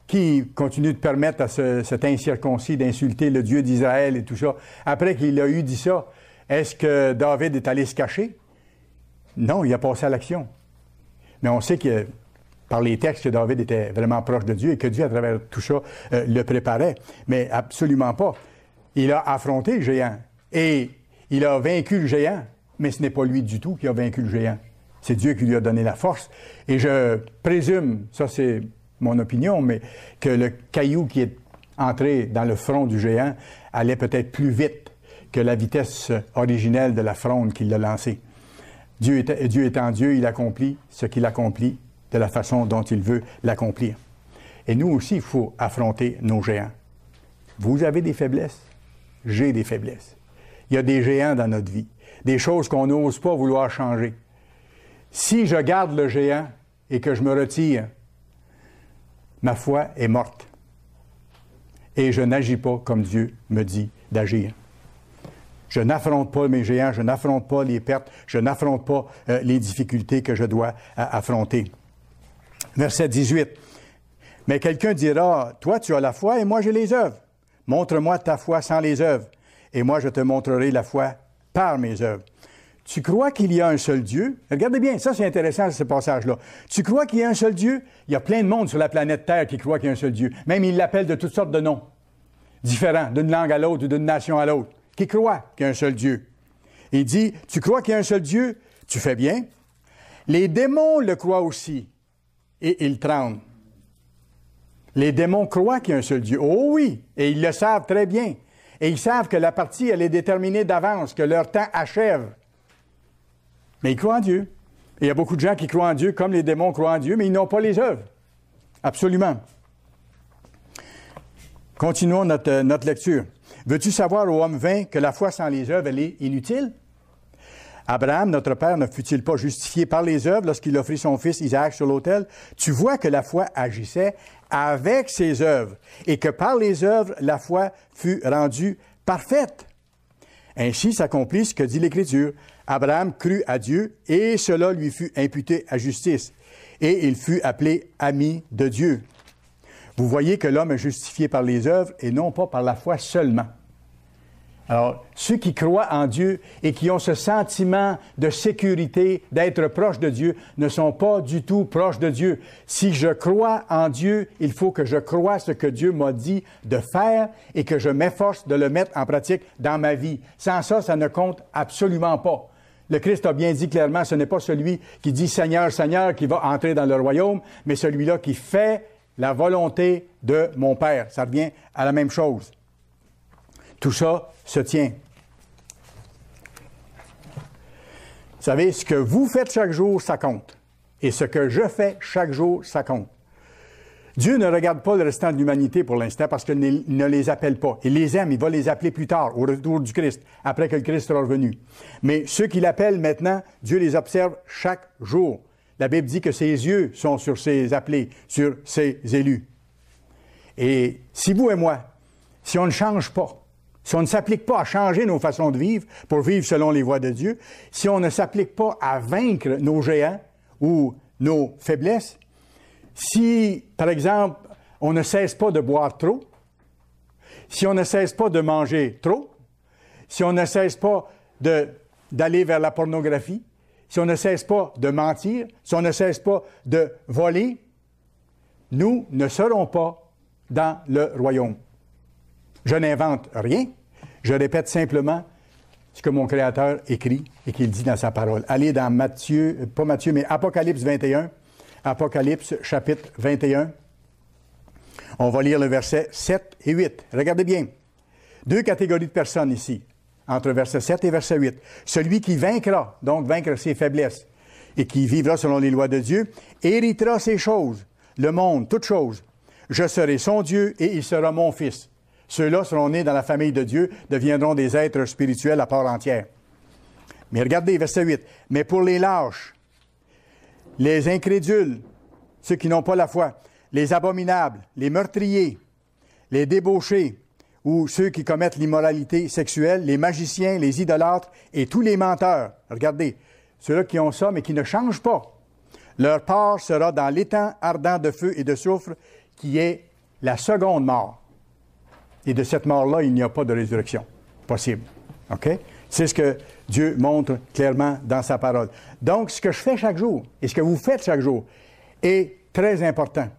qui continue de permettre à cet incirconcis d'insulter le Dieu d'Israël et tout ça? Après qu'il a eu dit ça, est-ce que David est allé se cacher? Non, il a passé à l'action. Mais on sait que par les textes que David était vraiment proche de Dieu et que Dieu, à travers tout ça, le préparait. Mais absolument pas. Il a affronté le géant et il a vaincu le géant, mais ce n'est pas lui du tout qui a vaincu le géant. C'est Dieu qui lui a donné la force. Et je présume, ça c'est mon opinion, mais que le caillou qui est entré dans le front du géant allait peut-être plus vite que la vitesse originelle de la fronde qui l'a lancé. Dieu étant Dieu, il accomplit ce qu'il accomplit de la façon dont il veut l'accomplir. Et nous aussi, il faut affronter nos géants. Vous avez des faiblesses, j'ai des faiblesses. Il y a des géants dans notre vie, des choses qu'on n'ose pas vouloir changer. Si je garde le géant et que je me retire, ma foi est morte. Et je n'agis pas comme Dieu me dit d'agir. Je n'affronte pas mes géants, je n'affronte pas les pertes, je n'affronte pas les difficultés que je dois affronter. Verset 18. Mais quelqu'un dira, toi tu as la foi et moi j'ai les œuvres. Montre-moi ta foi sans les œuvres, et moi je te montrerai la foi par mes œuvres. Tu crois qu'il y a un seul Dieu? Regardez bien, ça c'est intéressant ce passage-là. Tu crois qu'il y a un seul Dieu? Il y a plein de monde sur la planète Terre qui croit qu'il y a un seul Dieu. Même ils l'appellent de toutes sortes de noms, différents, d'une langue à l'autre ou d'une nation à l'autre, qui croient qu'il y a un seul Dieu. Il dit, tu crois qu'il y a un seul Dieu? Tu fais bien. Les démons le croient aussi, et ils tremblent. Les démons croient qu'il y a un seul Dieu. Oh oui, et ils le savent très bien. Et ils savent que la partie, elle est déterminée d'avance, que leur temps achève. Mais ils croient en Dieu. Et il y a beaucoup de gens qui croient en Dieu comme les démons croient en Dieu, mais ils n'ont pas les œuvres. Absolument. Continuons notre lecture. Veux-tu savoir, ô homme vain, que la foi sans les œuvres, elle est inutile? Abraham, notre père, ne fut-il pas justifié par les œuvres lorsqu'il offrit son fils Isaac sur l'autel? Tu vois que la foi agissait avec ses œuvres et que par les œuvres, la foi fut rendue parfaite. Ainsi s'accomplit ce que dit l'Écriture. Abraham crut à Dieu et cela lui fut imputé à justice. Et il fut appelé ami de Dieu. Vous voyez que l'homme est justifié par les œuvres et non pas par la foi seulement. Alors, ceux qui croient en Dieu et qui ont ce sentiment de sécurité, d'être proche de Dieu, ne sont pas du tout proches de Dieu. Si je crois en Dieu, il faut que je croie ce que Dieu m'a dit de faire et que je m'efforce de le mettre en pratique dans ma vie. Sans ça, ça ne compte absolument pas. Le Christ a bien dit clairement, ce n'est pas celui qui dit « Seigneur, Seigneur » qui va entrer dans le royaume, mais celui-là qui fait la volonté de mon Père. Ça revient à la même chose. Tout ça se tient. Vous savez, ce que vous faites chaque jour, ça compte. Et ce que je fais chaque jour, ça compte. Dieu ne regarde pas le restant de l'humanité pour l'instant parce qu'il ne les appelle pas. Il les aime, il va les appeler plus tard, au retour du Christ, après que le Christ sera revenu. Mais ceux qui l'appellent maintenant, Dieu les observe chaque jour. La Bible dit que ses yeux sont sur ses appelés, sur ses élus. Et si vous et moi, si on ne change pas, si on ne s'applique pas à changer nos façons de vivre pour vivre selon les voies de Dieu, si on ne s'applique pas à vaincre nos géants ou nos faiblesses, si, par exemple, on ne cesse pas de boire trop, si on ne cesse pas de manger trop, si on ne cesse pas d'aller vers la pornographie, si on ne cesse pas de mentir, si on ne cesse pas de voler, nous ne serons pas dans le royaume. Je n'invente rien, je répète simplement ce que mon Créateur écrit et qu'il dit dans sa parole. Allez dans mais Apocalypse 21, Apocalypse chapitre 21. On va lire le verset 7 et 8. Regardez bien. Deux catégories de personnes ici, entre verset 7 et verset 8. Celui qui vaincra, donc vaincre ses faiblesses, et qui vivra selon les lois de Dieu, héritera ces choses, le monde, toutes choses. Je serai son Dieu et il sera mon fils. Ceux-là seront nés dans la famille de Dieu, deviendront des êtres spirituels à part entière. Mais regardez, verset 8. Mais pour les lâches, les incrédules, ceux qui n'ont pas la foi, les abominables, les meurtriers, les débauchés, ou ceux qui commettent l'immoralité sexuelle, les magiciens, les idolâtres et tous les menteurs. Regardez, ceux-là qui ont ça, mais qui ne changent pas. Leur part sera dans l'étang ardent de feu et de soufre qui est la seconde mort. Et de cette mort-là, il n'y a pas de résurrection possible. OK? C'est ce que Dieu montre clairement dans sa parole. Donc, ce que je fais chaque jour et ce que vous faites chaque jour est très important.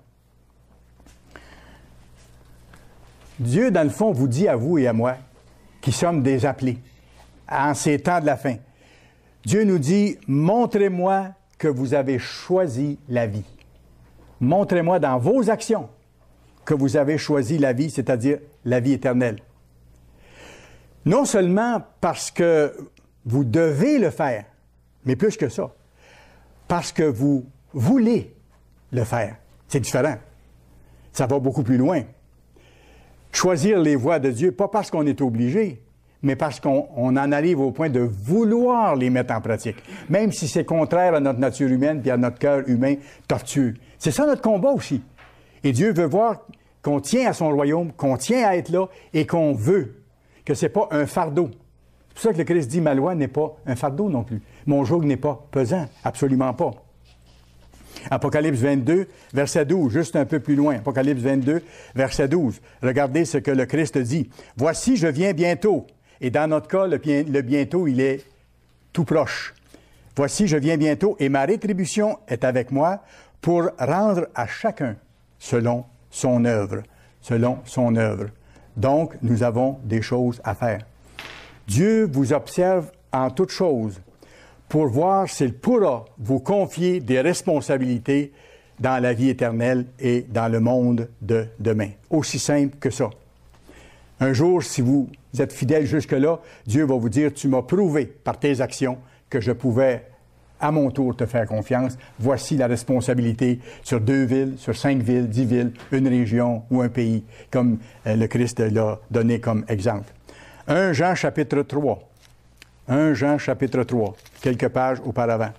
Dieu, dans le fond, vous dit à vous et à moi, qui sommes des appelés, en ces temps de la fin, Dieu nous dit, montrez-moi que vous avez choisi la vie. Montrez-moi dans vos actions que vous avez choisi la vie, c'est-à-dire la vie éternelle. Non seulement parce que vous devez le faire, mais plus que ça, parce que vous voulez le faire. C'est différent. Ça va beaucoup plus loin. Choisir les voies de Dieu, pas parce qu'on est obligé, mais parce qu'on en arrive au point de vouloir les mettre en pratique, même si c'est contraire à notre nature humaine et à notre cœur humain tortueux. C'est ça notre combat aussi. Et Dieu veut voir qu'on tient à son royaume, qu'on tient à être là et qu'on veut, que ce n'est pas un fardeau. C'est pour ça que le Christ dit, ma loi n'est pas un fardeau non plus. Mon joug n'est pas pesant, absolument pas. Apocalypse 22, verset 12, juste un peu plus loin. Apocalypse 22, verset 12. Regardez ce que le Christ dit. « Voici, je viens bientôt. » Et dans notre cas, le bientôt, il est tout proche. « Voici, je viens bientôt, et ma rétribution est avec moi pour rendre à chacun selon son œuvre. » Selon son œuvre. Donc, nous avons des choses à faire. Dieu vous observe en toutes choses pour voir s'il pourra vous confier des responsabilités dans la vie éternelle et dans le monde de demain. Aussi simple que ça. Un jour, si vous êtes fidèle jusque-là, Dieu va vous dire, tu m'as prouvé par tes actions que je pouvais à mon tour te faire confiance. Voici la responsabilité sur 2 villes, sur 5 villes, 10 villes, une région ou un pays, comme le Christ l'a donné comme exemple. 1 Jean chapitre 3. 1 Jean chapitre 3, quelques pages auparavant.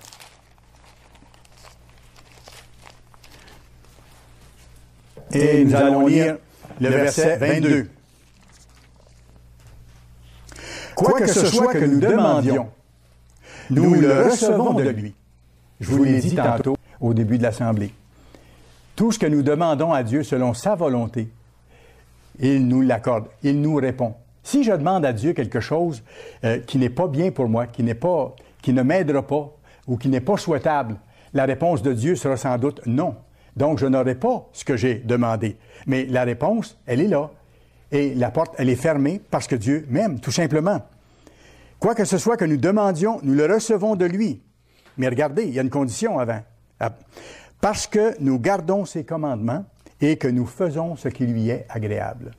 Et nous allons lire le verset 22. Quoi que ce soit que nous demandions, nous le recevons de lui. Je vous l'ai dit tantôt au début de l'Assemblée. Tout ce que nous demandons à Dieu selon sa volonté, il nous l'accorde, il nous répond. Si je demande à Dieu quelque chose qui n'est pas bien pour moi, qui ne m'aidera pas ou qui n'est pas souhaitable, la réponse de Dieu sera sans doute non. Donc, je n'aurai pas ce que j'ai demandé. Mais la réponse, elle est là. Et la porte, elle est fermée parce que Dieu m'aime, tout simplement. Quoi que ce soit que nous demandions, nous le recevons de lui. Mais regardez, il y a une condition avant. Parce que nous gardons ses commandements et que nous faisons ce qui lui est agréable.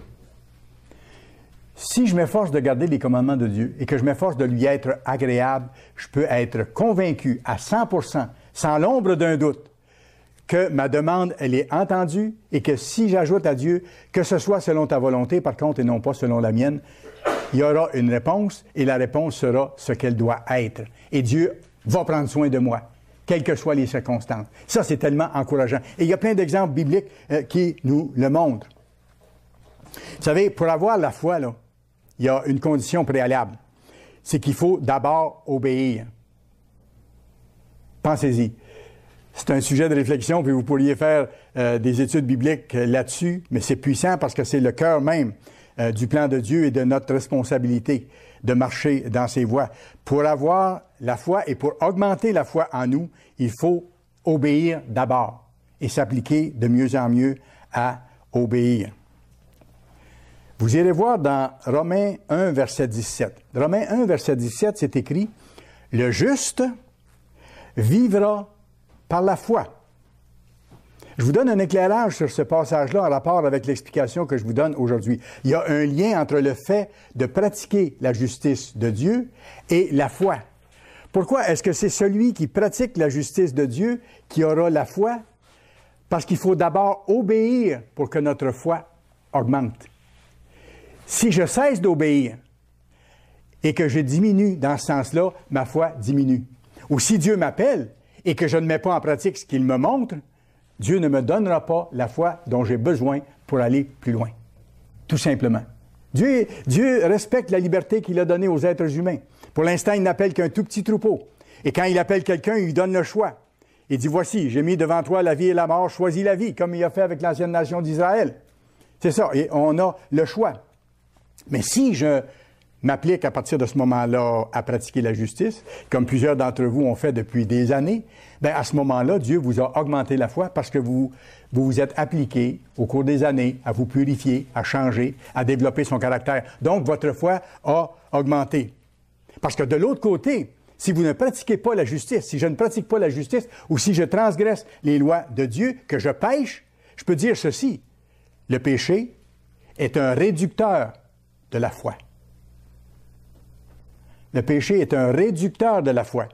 Si je m'efforce de garder les commandements de Dieu et que je m'efforce de lui être agréable, je peux être convaincu à 100%, sans l'ombre d'un doute, que ma demande, elle est entendue et que si j'ajoute à Dieu que ce soit selon ta volonté, par contre, et non pas selon la mienne, il y aura une réponse et la réponse sera ce qu'elle doit être. Et Dieu va prendre soin de moi, quelles que soient les circonstances. Ça, c'est tellement encourageant. Et il y a plein d'exemples bibliques qui nous le montrent. Vous savez, pour avoir la foi, là, il y a une condition préalable. C'est qu'il faut d'abord obéir. Pensez-y. C'est un sujet de réflexion, puis vous pourriez faire des études bibliques là-dessus, mais c'est puissant parce que c'est le cœur même du plan de Dieu et de notre responsabilité de marcher dans ses voies. Pour avoir la foi et pour augmenter la foi en nous, il faut obéir d'abord et s'appliquer de mieux en mieux à obéir. Vous irez voir dans Romains 1, verset 17. Romains 1, verset 17, c'est écrit « Le juste vivra par la foi. » Je vous donne un éclairage sur ce passage-là en rapport avec l'explication que je vous donne aujourd'hui. Il y a un lien entre le fait de pratiquer la justice de Dieu et la foi. Pourquoi est-ce que c'est celui qui pratique la justice de Dieu qui aura la foi? Parce qu'il faut d'abord obéir pour que notre foi augmente. Si je cesse d'obéir et que je diminue dans ce sens-là, ma foi diminue. Ou si Dieu m'appelle et que je ne mets pas en pratique ce qu'il me montre, Dieu ne me donnera pas la foi dont j'ai besoin pour aller plus loin. Tout simplement. Dieu respecte la liberté qu'il a donnée aux êtres humains. Pour l'instant, il n'appelle qu'un tout petit troupeau. Et quand il appelle quelqu'un, il lui donne le choix. Il dit, voici, j'ai mis devant toi la vie et la mort, choisis la vie, comme il a fait avec l'ancienne nation d'Israël. C'est ça, et on a le choix. Mais si je m'applique à partir de ce moment-là à pratiquer la justice, comme plusieurs d'entre vous ont fait depuis des années, bien à ce moment-là, Dieu vous a augmenté la foi parce que vous vous êtes appliqué au cours des années à vous purifier, à changer, à développer son caractère. Donc, votre foi a augmenté. Parce que de l'autre côté, si vous ne pratiquez pas la justice, si je ne pratique pas la justice, ou si je transgresse les lois de Dieu, que je pêche, je peux dire ceci, le péché est un réducteur de la foi. Le péché est un réducteur de la foi.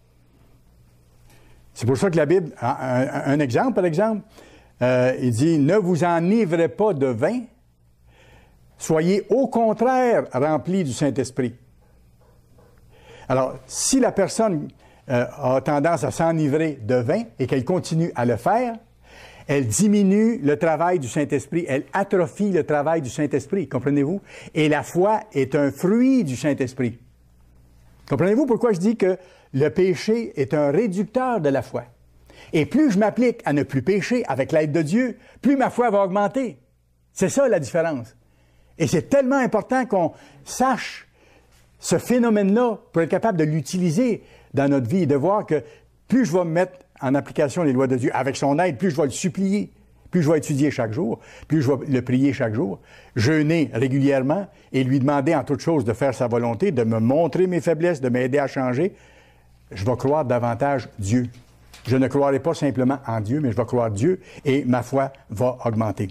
C'est pour ça que la Bible, un exemple par exemple, il dit, ne vous enivrez pas de vin, soyez au contraire remplis du Saint-Esprit. Alors, si la personne a tendance à s'enivrer de vin et qu'elle continue à le faire, elle diminue le travail du Saint-Esprit, elle atrophie le travail du Saint-Esprit, comprenez-vous? Et la foi est un fruit du Saint-Esprit. Comprenez-vous pourquoi je dis que le péché est un réducteur de la foi? Et plus je m'applique à ne plus pécher avec l'aide de Dieu, plus ma foi va augmenter. C'est ça la différence. Et c'est tellement important qu'on sache ce phénomène-là pour être capable de l'utiliser dans notre vie et de voir que plus je vais mettre en application les lois de Dieu avec son aide, plus je vais le supplier, plus je vais étudier chaque jour, plus je vais le prier chaque jour, jeûner régulièrement et lui demander en toute chose de faire sa volonté, de me montrer mes faiblesses, de m'aider à changer, je vais croire davantage Dieu. Je ne croirai pas simplement en Dieu, mais je vais croire Dieu et ma foi va augmenter.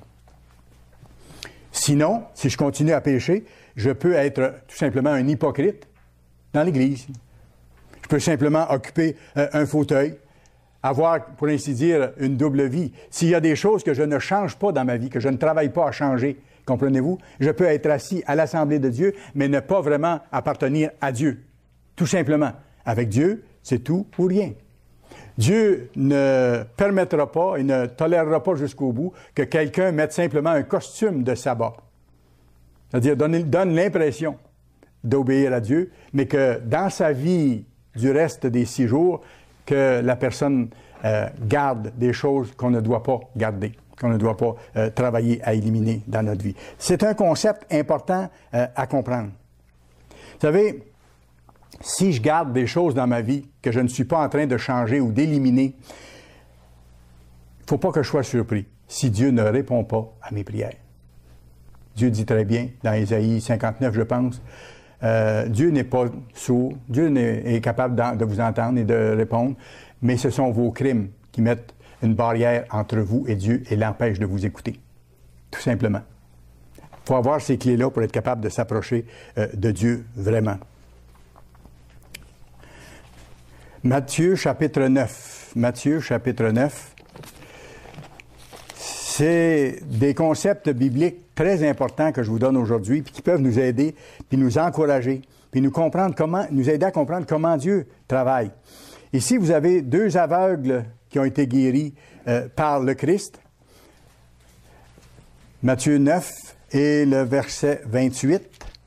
Sinon, si je continue à pécher, je peux être tout simplement un hypocrite dans l'Église. Je peux simplement occuper un fauteuil, avoir, pour ainsi dire, une double vie. S'il y a des choses que je ne change pas dans ma vie, que je ne travaille pas à changer, comprenez-vous, je peux être assis à l'Assemblée de Dieu, mais ne pas vraiment appartenir à Dieu. Tout simplement. Avec Dieu, c'est tout ou rien. Dieu ne permettra pas et ne tolérera pas jusqu'au bout que quelqu'un mette simplement un costume de sabbat. C'est-à-dire donne l'impression d'obéir à Dieu, mais que dans sa vie du reste des 6 jours, que la personne garde des choses qu'on ne doit pas garder, qu'on ne doit pas travailler à éliminer dans notre vie. C'est un concept important à comprendre. Vous savez, si je garde des choses dans ma vie que je ne suis pas en train de changer ou d'éliminer, il ne faut pas que je sois surpris si Dieu ne répond pas à mes prières. Dieu dit très bien, dans Ésaïe 59, je pense, Dieu n'est pas sourd, Dieu est capable de vous entendre et de répondre, mais ce sont vos crimes qui mettent une barrière entre vous et Dieu et l'empêchent de vous écouter. Tout simplement. Il faut avoir ces clés-là pour être capable de s'approcher de Dieu vraiment. Matthieu chapitre 9. Matthieu chapitre 9. C'est des concepts bibliques très importants que je vous donne aujourd'hui, puis qui peuvent nous aider, puis nous encourager, puis nous aider à comprendre comment Dieu travaille. Ici, vous avez 2 aveugles qui ont été guéris par le Christ. Matthieu 9 et le verset 28.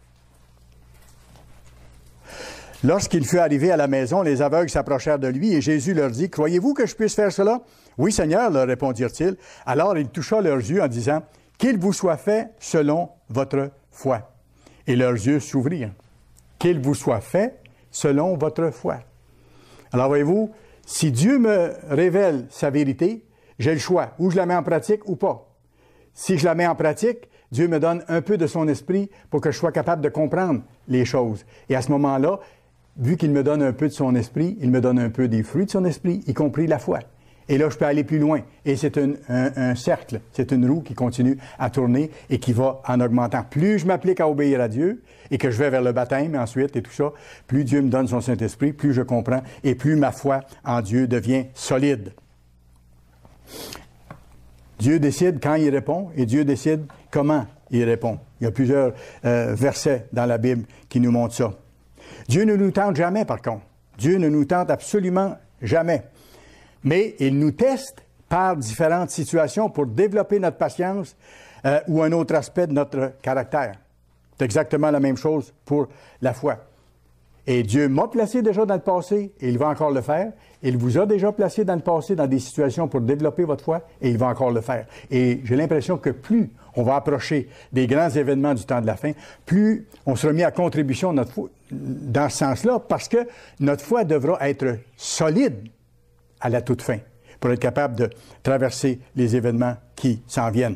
Lorsqu'il fut arrivé à la maison, les aveugles s'approchèrent de lui et Jésus leur dit, « Croyez-vous que je puisse faire cela? » « Oui, Seigneur, leur répondirent-ils. Alors il toucha leurs yeux en disant, « Qu'il vous soit fait selon votre foi. » Et leurs yeux s'ouvrirent. « Qu'il vous soit fait selon votre foi. » Alors voyez-vous, si Dieu me révèle sa vérité, j'ai le choix, ou je la mets en pratique ou pas. Si je la mets en pratique, Dieu me donne un peu de son esprit pour que je sois capable de comprendre les choses. Et à ce moment-là, vu qu'il me donne un peu de son esprit, il me donne un peu des fruits de son esprit, y compris la foi. Et là, je peux aller plus loin. Et c'est un cercle, c'est une roue qui continue à tourner et qui va en augmentant. Plus je m'applique à obéir à Dieu et que je vais vers le baptême ensuite et tout ça, plus Dieu me donne son Saint-Esprit, plus je comprends et plus ma foi en Dieu devient solide. Dieu décide quand il répond et Dieu décide comment il répond. Il y a plusieurs versets dans la Bible qui nous montrent ça. Dieu ne nous tente jamais, par contre. Dieu ne nous tente absolument jamais. Mais il nous teste par différentes situations pour développer notre patience ou un autre aspect de notre caractère. C'est exactement la même chose pour la foi. Et Dieu m'a placé déjà dans le passé et il va encore le faire. Il vous a déjà placé dans le passé dans des situations pour développer votre foi et il va encore le faire. Et j'ai l'impression que plus on va approcher des grands événements du temps de la fin, plus on sera mis à contribution notre foi, dans ce sens-là, parce que notre foi devra être solide à la toute fin pour être capable de traverser les événements qui s'en viennent.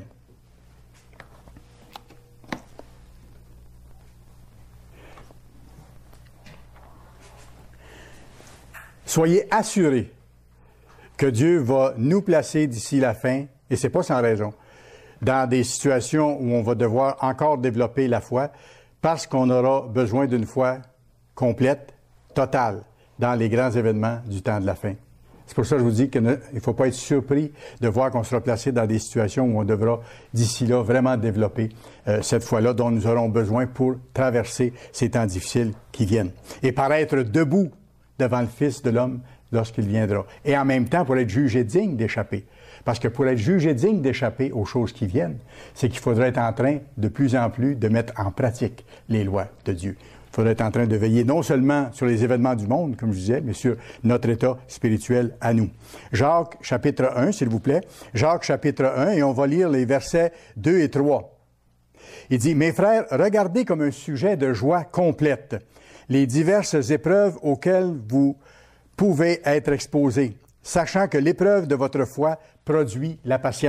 Soyez assurés que Dieu va nous placer d'ici la fin, et c'est pas sans raison, dans des situations où on va devoir encore développer la foi, parce qu'on aura besoin d'une foi complète, totale, dans les grands événements du temps de la fin. C'est pour ça que je vous dis qu'il ne faut pas être surpris de voir qu'on sera placé dans des situations où on devra, d'ici là, vraiment développer cette foi-là dont nous aurons besoin pour traverser ces temps difficiles qui viennent. Et paraître debout devant le Fils de l'homme lorsqu'il viendra. Et en même temps, pour être jugé digne d'échapper. Parce que pour être jugé digne d'échapper aux choses qui viennent, c'est qu'il faudrait être en train de plus en plus de mettre en pratique les lois de Dieu. Il faudrait être en train de veiller non seulement sur les événements du monde, comme je disais, mais sur notre état spirituel à nous. Jacques, chapitre 1, s'il vous plaît. Jacques, chapitre 1, et on va lire les versets 2 et 3. Il dit, « Mes frères, regardez comme un sujet de joie complète les diverses épreuves auxquelles vous pouvez être exposés, sachant que l'épreuve de votre foi produit la patience. »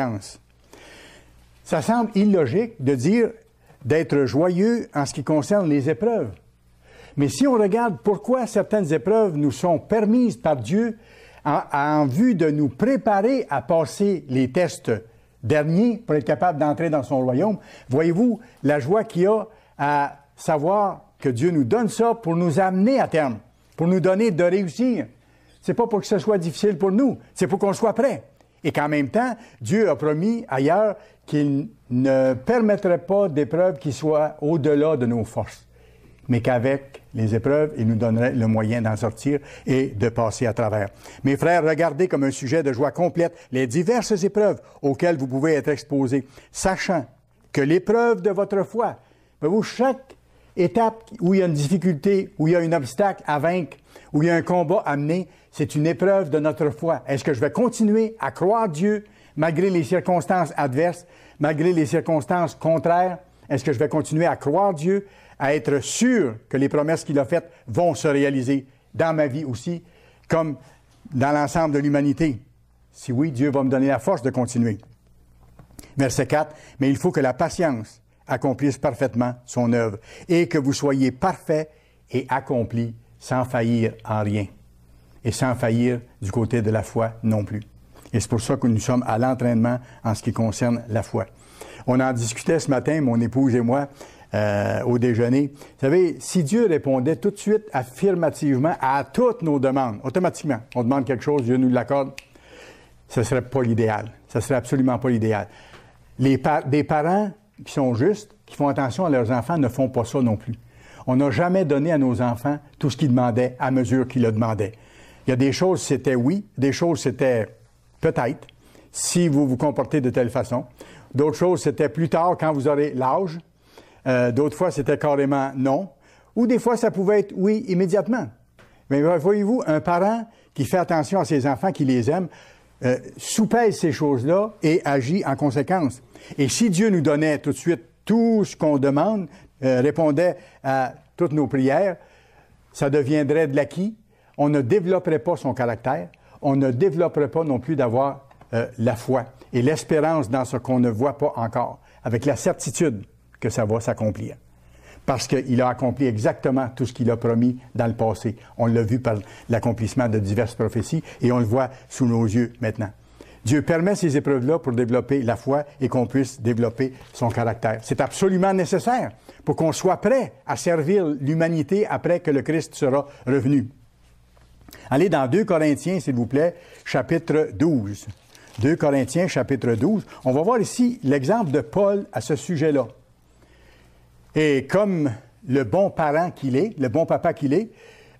Ça semble illogique de dire d'être joyeux en ce qui concerne les épreuves. Mais si on regarde pourquoi certaines épreuves nous sont permises par Dieu en vue de nous préparer à passer les tests derniers pour être capable d'entrer dans son royaume, voyez-vous la joie qu'il y a à savoir que Dieu nous donne ça pour nous amener à terme, pour nous donner de réussir. C'est pas pour que ce soit difficile pour nous, c'est pour qu'on soit prêt. Et qu'en même temps, Dieu a promis ailleurs qu'il ne permettrait pas d'épreuves qui soient au-delà de nos forces, mais qu'avec les épreuves, il nous donnerait le moyen d'en sortir et de passer à travers. Mes frères, regardez comme un sujet de joie complète les diverses épreuves auxquelles vous pouvez être exposés, sachant que l'épreuve de votre foi, voyez-vous, chaque étape où il y a une difficulté, où il y a un obstacle à vaincre, où il y a un combat à mener, c'est une épreuve de notre foi. Est-ce que je vais continuer à croire Dieu malgré les circonstances adverses, malgré les circonstances contraires? Est-ce que je vais continuer à croire Dieu, à être sûr que les promesses qu'il a faites vont se réaliser dans ma vie aussi, comme dans l'ensemble de l'humanité? Si oui, Dieu va me donner la force de continuer. Verset 4, « Mais il faut que la patience accomplisse parfaitement son œuvre, et que vous soyez parfaits et accomplis sans faillir en rien. » Et sans faillir du côté de la foi non plus. Et c'est pour ça que nous sommes à l'entraînement en ce qui concerne la foi. On en discutait ce matin, mon épouse et moi, au déjeuner. Vous savez, si Dieu répondait tout de suite affirmativement à toutes nos demandes, automatiquement, on demande quelque chose, Dieu nous l'accorde, ce ne serait pas l'idéal. Ce ne serait absolument pas l'idéal. Des parents qui sont justes, qui font attention à leurs enfants, ne font pas ça non plus. On n'a jamais donné à nos enfants tout ce qu'ils demandaient à mesure qu'ils le demandaient. Il y a des choses, c'était oui, des choses, c'était peut-être, si vous vous comportez de telle façon. D'autres choses, c'était plus tard, quand vous aurez l'âge. D'autres fois, c'était carrément non. Ou des fois, ça pouvait être oui immédiatement. Mais voyez-vous, un parent qui fait attention à ses enfants, qui les aime, soupèse ces choses-là et agit en conséquence. Et si Dieu nous donnait tout de suite tout ce qu'on demande, répondait à toutes nos prières, ça deviendrait de l'acquis. On ne développerait pas son caractère. On ne développerait pas non plus d'avoir la foi et l'espérance dans ce qu'on ne voit pas encore, avec la certitude que ça va s'accomplir. Parce qu'il a accompli exactement tout ce qu'il a promis dans le passé. On l'a vu par l'accomplissement de diverses prophéties et on le voit sous nos yeux maintenant. Dieu permet ces épreuves-là pour développer la foi et qu'on puisse développer son caractère. C'est absolument nécessaire pour qu'on soit prêt à servir l'humanité après que le Christ sera revenu. Allez dans 2 Corinthiens, s'il vous plaît, chapitre 12. 2 Corinthiens, chapitre 12. On va voir ici l'exemple de Paul à ce sujet-là. Et comme le bon parent qu'il est, le bon papa qu'il est,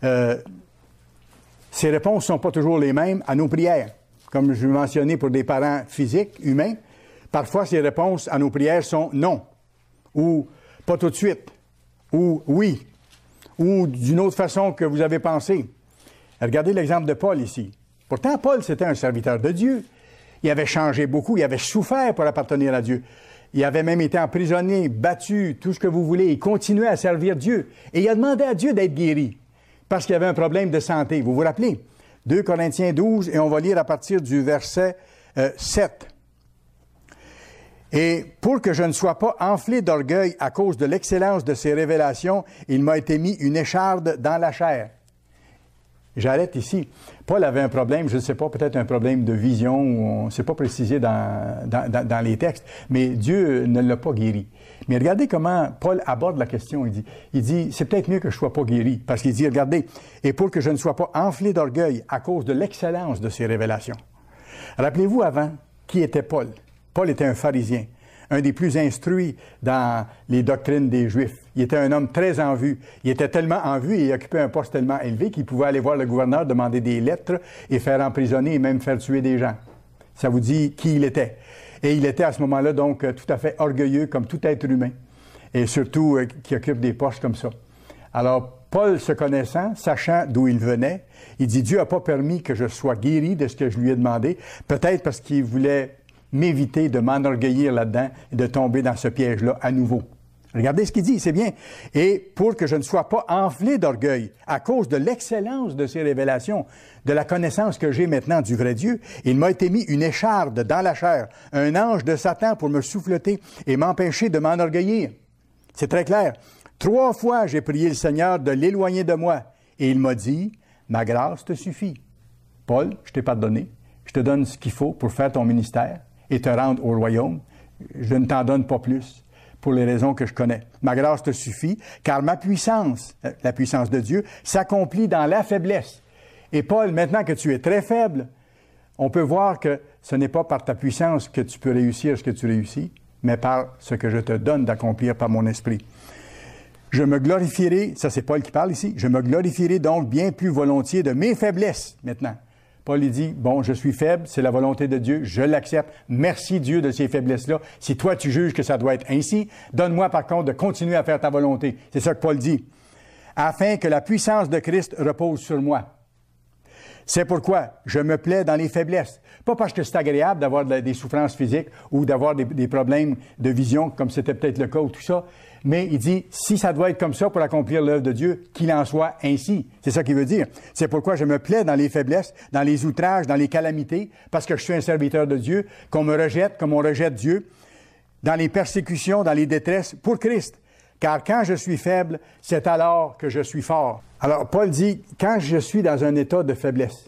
ses réponses ne sont pas toujours les mêmes à nos prières. Comme je l'ai mentionné pour des parents physiques, humains, parfois ses réponses à nos prières sont non, ou pas tout de suite, ou oui, ou d'une autre façon que vous avez pensé. Regardez l'exemple de Paul ici. Pourtant, Paul, c'était un serviteur de Dieu. Il avait changé beaucoup, il avait souffert pour appartenir à Dieu. Il avait même été emprisonné, battu, tout ce que vous voulez. Il continuait à servir Dieu. Et il a demandé à Dieu d'être guéri parce qu'il avait un problème de santé. Vous vous rappelez? 2 Corinthiens 12, et on va lire à partir du verset 7. Et pour que je ne sois pas enflé d'orgueil à cause de l'excellence de ces révélations, il m'a été mis une écharde dans la chair. J'arrête ici. Paul avait un problème, je ne sais pas, peut-être un problème de vision, ou on ne s'est pas précisé dans les textes, mais Dieu ne l'a pas guéri. Mais regardez comment Paul aborde la question. Il dit, c'est peut-être mieux que je ne sois pas guéri, parce qu'il dit, regardez, et pour que je ne sois pas enflé d'orgueil à cause de l'excellence de ces révélations. Rappelez-vous avant, qui était Paul? Paul était un pharisien, un des plus instruits dans les doctrines des Juifs. Il était un homme très en vue. Il était tellement en vue et il occupait un poste tellement élevé qu'il pouvait aller voir le gouverneur, demander des lettres et faire emprisonner et même faire tuer des gens. Ça vous dit qui il était. Et il était à ce moment-là donc tout à fait orgueilleux comme tout être humain et surtout qui occupe des postes comme ça. Alors, Paul, se connaissant, sachant d'où il venait, il dit, Dieu n'a pas permis que je sois guéri de ce que je lui ai demandé, peut-être parce qu'il voulait m'éviter de m'enorgueillir là-dedans et de tomber dans ce piège-là à nouveau. Regardez ce qu'il dit, c'est bien. Et pour que je ne sois pas enflé d'orgueil à cause de l'excellence de ces révélations, de la connaissance que j'ai maintenant du vrai Dieu, il m'a été mis une écharde dans la chair, un ange de Satan pour me souffleter et m'empêcher de m'enorgueillir. C'est très clair. 3 fois, j'ai prié le Seigneur de l'éloigner de moi. Et il m'a dit, ma grâce te suffit. Paul, je t'ai pardonné. Je te donne ce qu'il faut pour faire ton ministère et te rendre au royaume. Je ne t'en donne pas plus pour les raisons que je connais. Ma grâce te suffit, car ma puissance, la puissance de Dieu, s'accomplit dans la faiblesse. Et Paul, maintenant que tu es très faible, on peut voir que ce n'est pas par ta puissance que tu peux réussir ce que tu réussis, mais par ce que je te donne d'accomplir par mon esprit. Je me glorifierai, ça c'est Paul qui parle ici, je me glorifierai donc bien plus volontiers de mes faiblesses maintenant. Paul il dit, bon, je suis faible, c'est la volonté de Dieu, je l'accepte. Merci Dieu de ces faiblesses-là. Si toi tu juges que ça doit être ainsi, donne-moi par contre de continuer à faire ta volonté. C'est ça que Paul dit. Afin que la puissance de Christ repose sur moi. C'est pourquoi je me plais dans les faiblesses. Pas parce que c'est agréable d'avoir des souffrances physiques ou d'avoir des problèmes de vision, comme c'était peut-être le cas ou tout ça, mais il dit, si ça doit être comme ça pour accomplir l'œuvre de Dieu, qu'il en soit ainsi. C'est ça qu'il veut dire. C'est pourquoi je me plais dans les faiblesses, dans les outrages, dans les calamités, parce que je suis un serviteur de Dieu, qu'on me rejette comme on rejette Dieu, dans les persécutions, dans les détresses, pour Christ. Car quand je suis faible, c'est alors que je suis fort. Alors, Paul dit, quand je suis dans un état de faiblesse,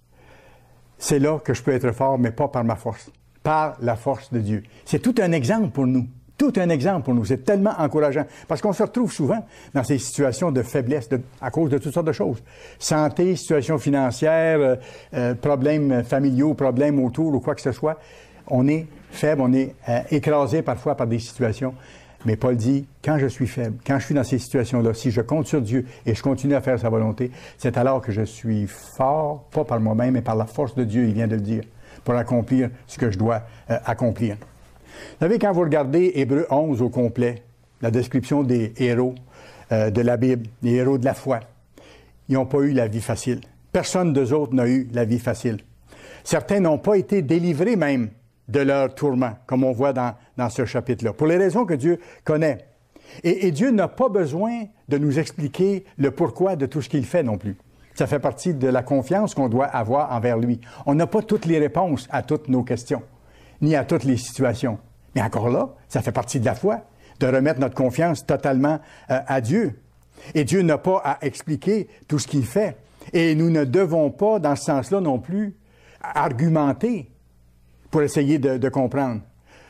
c'est là que je peux être fort, mais pas par ma force, par la force de Dieu. C'est tout un exemple pour nous. Tout un exemple pour nous. C'est tellement encourageant. Parce qu'on se retrouve souvent dans ces situations de faiblesse à cause de toutes sortes de choses. Santé, situation financière, problèmes familiaux, problèmes autour ou quoi que ce soit. On est faible, on est écrasé parfois par des situations. Mais Paul dit, quand je suis faible, quand je suis dans ces situations-là, si je compte sur Dieu et je continue à faire sa volonté, c'est alors que je suis fort, pas par moi-même, mais par la force de Dieu, il vient de le dire, pour accomplir ce que je dois accomplir. Vous savez, quand vous regardez Hébreux 11 au complet, la description des héros de la Bible, les héros de la foi, ils n'ont pas eu la vie facile. Personne d'eux autres n'a eu la vie facile. Certains n'ont pas été délivrés même de leur tourment, comme on voit dans ce chapitre-là, pour les raisons que Dieu connaît. Et Dieu n'a pas besoin de nous expliquer le pourquoi de tout ce qu'il fait non plus. Ça fait partie de la confiance qu'on doit avoir envers lui. On n'a pas toutes les réponses à toutes nos questions, ni à toutes les situations. Mais encore là, ça fait partie de la foi, de remettre notre confiance totalement à Dieu. Et Dieu n'a pas à expliquer tout ce qu'il fait. Et nous ne devons pas, dans ce sens-là non plus, argumenter pour essayer de comprendre.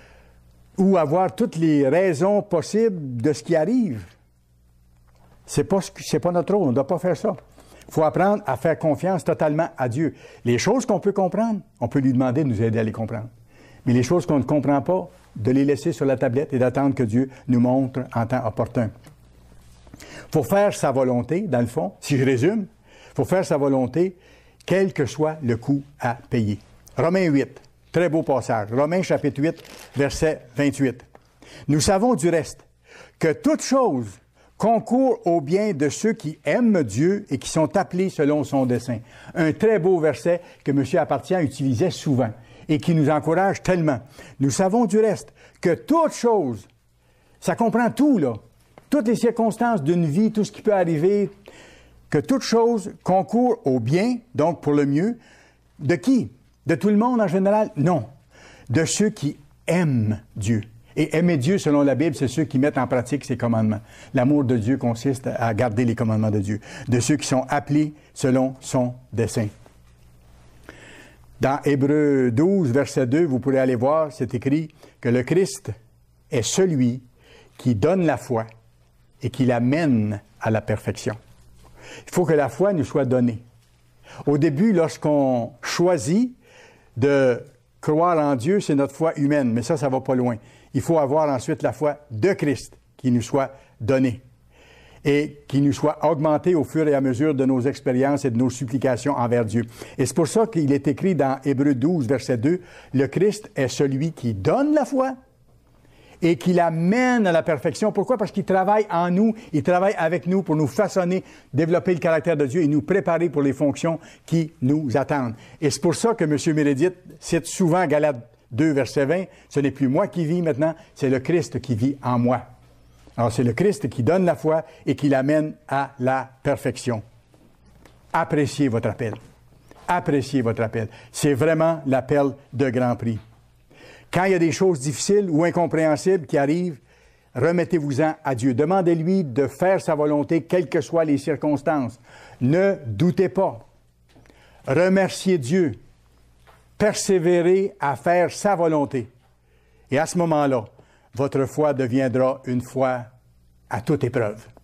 Ou avoir toutes les raisons possibles de ce qui arrive. C'est pas notre rôle, on ne doit pas faire ça. Il faut apprendre à faire confiance totalement à Dieu. Les choses qu'on peut comprendre, on peut lui demander de nous aider à les comprendre. Mais les choses qu'on ne comprend pas, de les laisser sur la tablette et d'attendre que Dieu nous montre en temps opportun. Il faut faire sa volonté, dans le fond, si je résume, il faut faire sa volonté, quel que soit le coût à payer. Romains 8, très beau passage. Romains chapitre 8, verset 28. Nous savons du reste que toute chose concourt au bien de ceux qui aiment Dieu et qui sont appelés selon son dessein. Un très beau verset que M. Apartian utilisait souvent et qui nous encourage tellement. Nous savons du reste que toute chose, ça comprend tout, là, toutes les circonstances d'une vie, tout ce qui peut arriver, que toute chose concourt au bien, donc pour le mieux, de qui? De tout le monde en général? Non. De ceux qui aiment Dieu. Et aimer Dieu, selon la Bible, c'est ceux qui mettent en pratique ses commandements. L'amour de Dieu consiste à garder les commandements de Dieu. De ceux qui sont appelés selon son dessein. Dans Hébreux 12, verset 2, vous pourrez aller voir, c'est écrit que le Christ est celui qui donne la foi et qui l'amène à la perfection. Il faut que la foi nous soit donnée. Au début, lorsqu'on choisit de croire en Dieu, c'est notre foi humaine, mais ça va pas loin. Il faut avoir ensuite la foi de Christ qui nous soit donnée et qui nous soit augmentée au fur et à mesure de nos expériences et de nos supplications envers Dieu. Et c'est pour ça qu'il est écrit dans Hébreux 12, verset 2, « Le Christ est celui qui donne la foi et qui l'amène à la perfection. » Pourquoi? Parce qu'il travaille en nous, il travaille avec nous pour nous façonner, développer le caractère de Dieu et nous préparer pour les fonctions qui nous attendent. Et c'est pour ça que M. Meredith cite souvent Galates 2, verset 20, « Ce n'est plus moi qui vis maintenant, c'est le Christ qui vit en moi. » Alors, c'est le Christ qui donne la foi et qui l'amène à la perfection. Appréciez votre appel. Appréciez votre appel. C'est vraiment l'appel de grand prix. Quand il y a des choses difficiles ou incompréhensibles qui arrivent, remettez-vous-en à Dieu. Demandez-lui de faire sa volonté, quelles que soient les circonstances. Ne doutez pas. Remerciez Dieu. Persévérez à faire sa volonté. Et à ce moment-là, votre foi deviendra une foi à toute épreuve.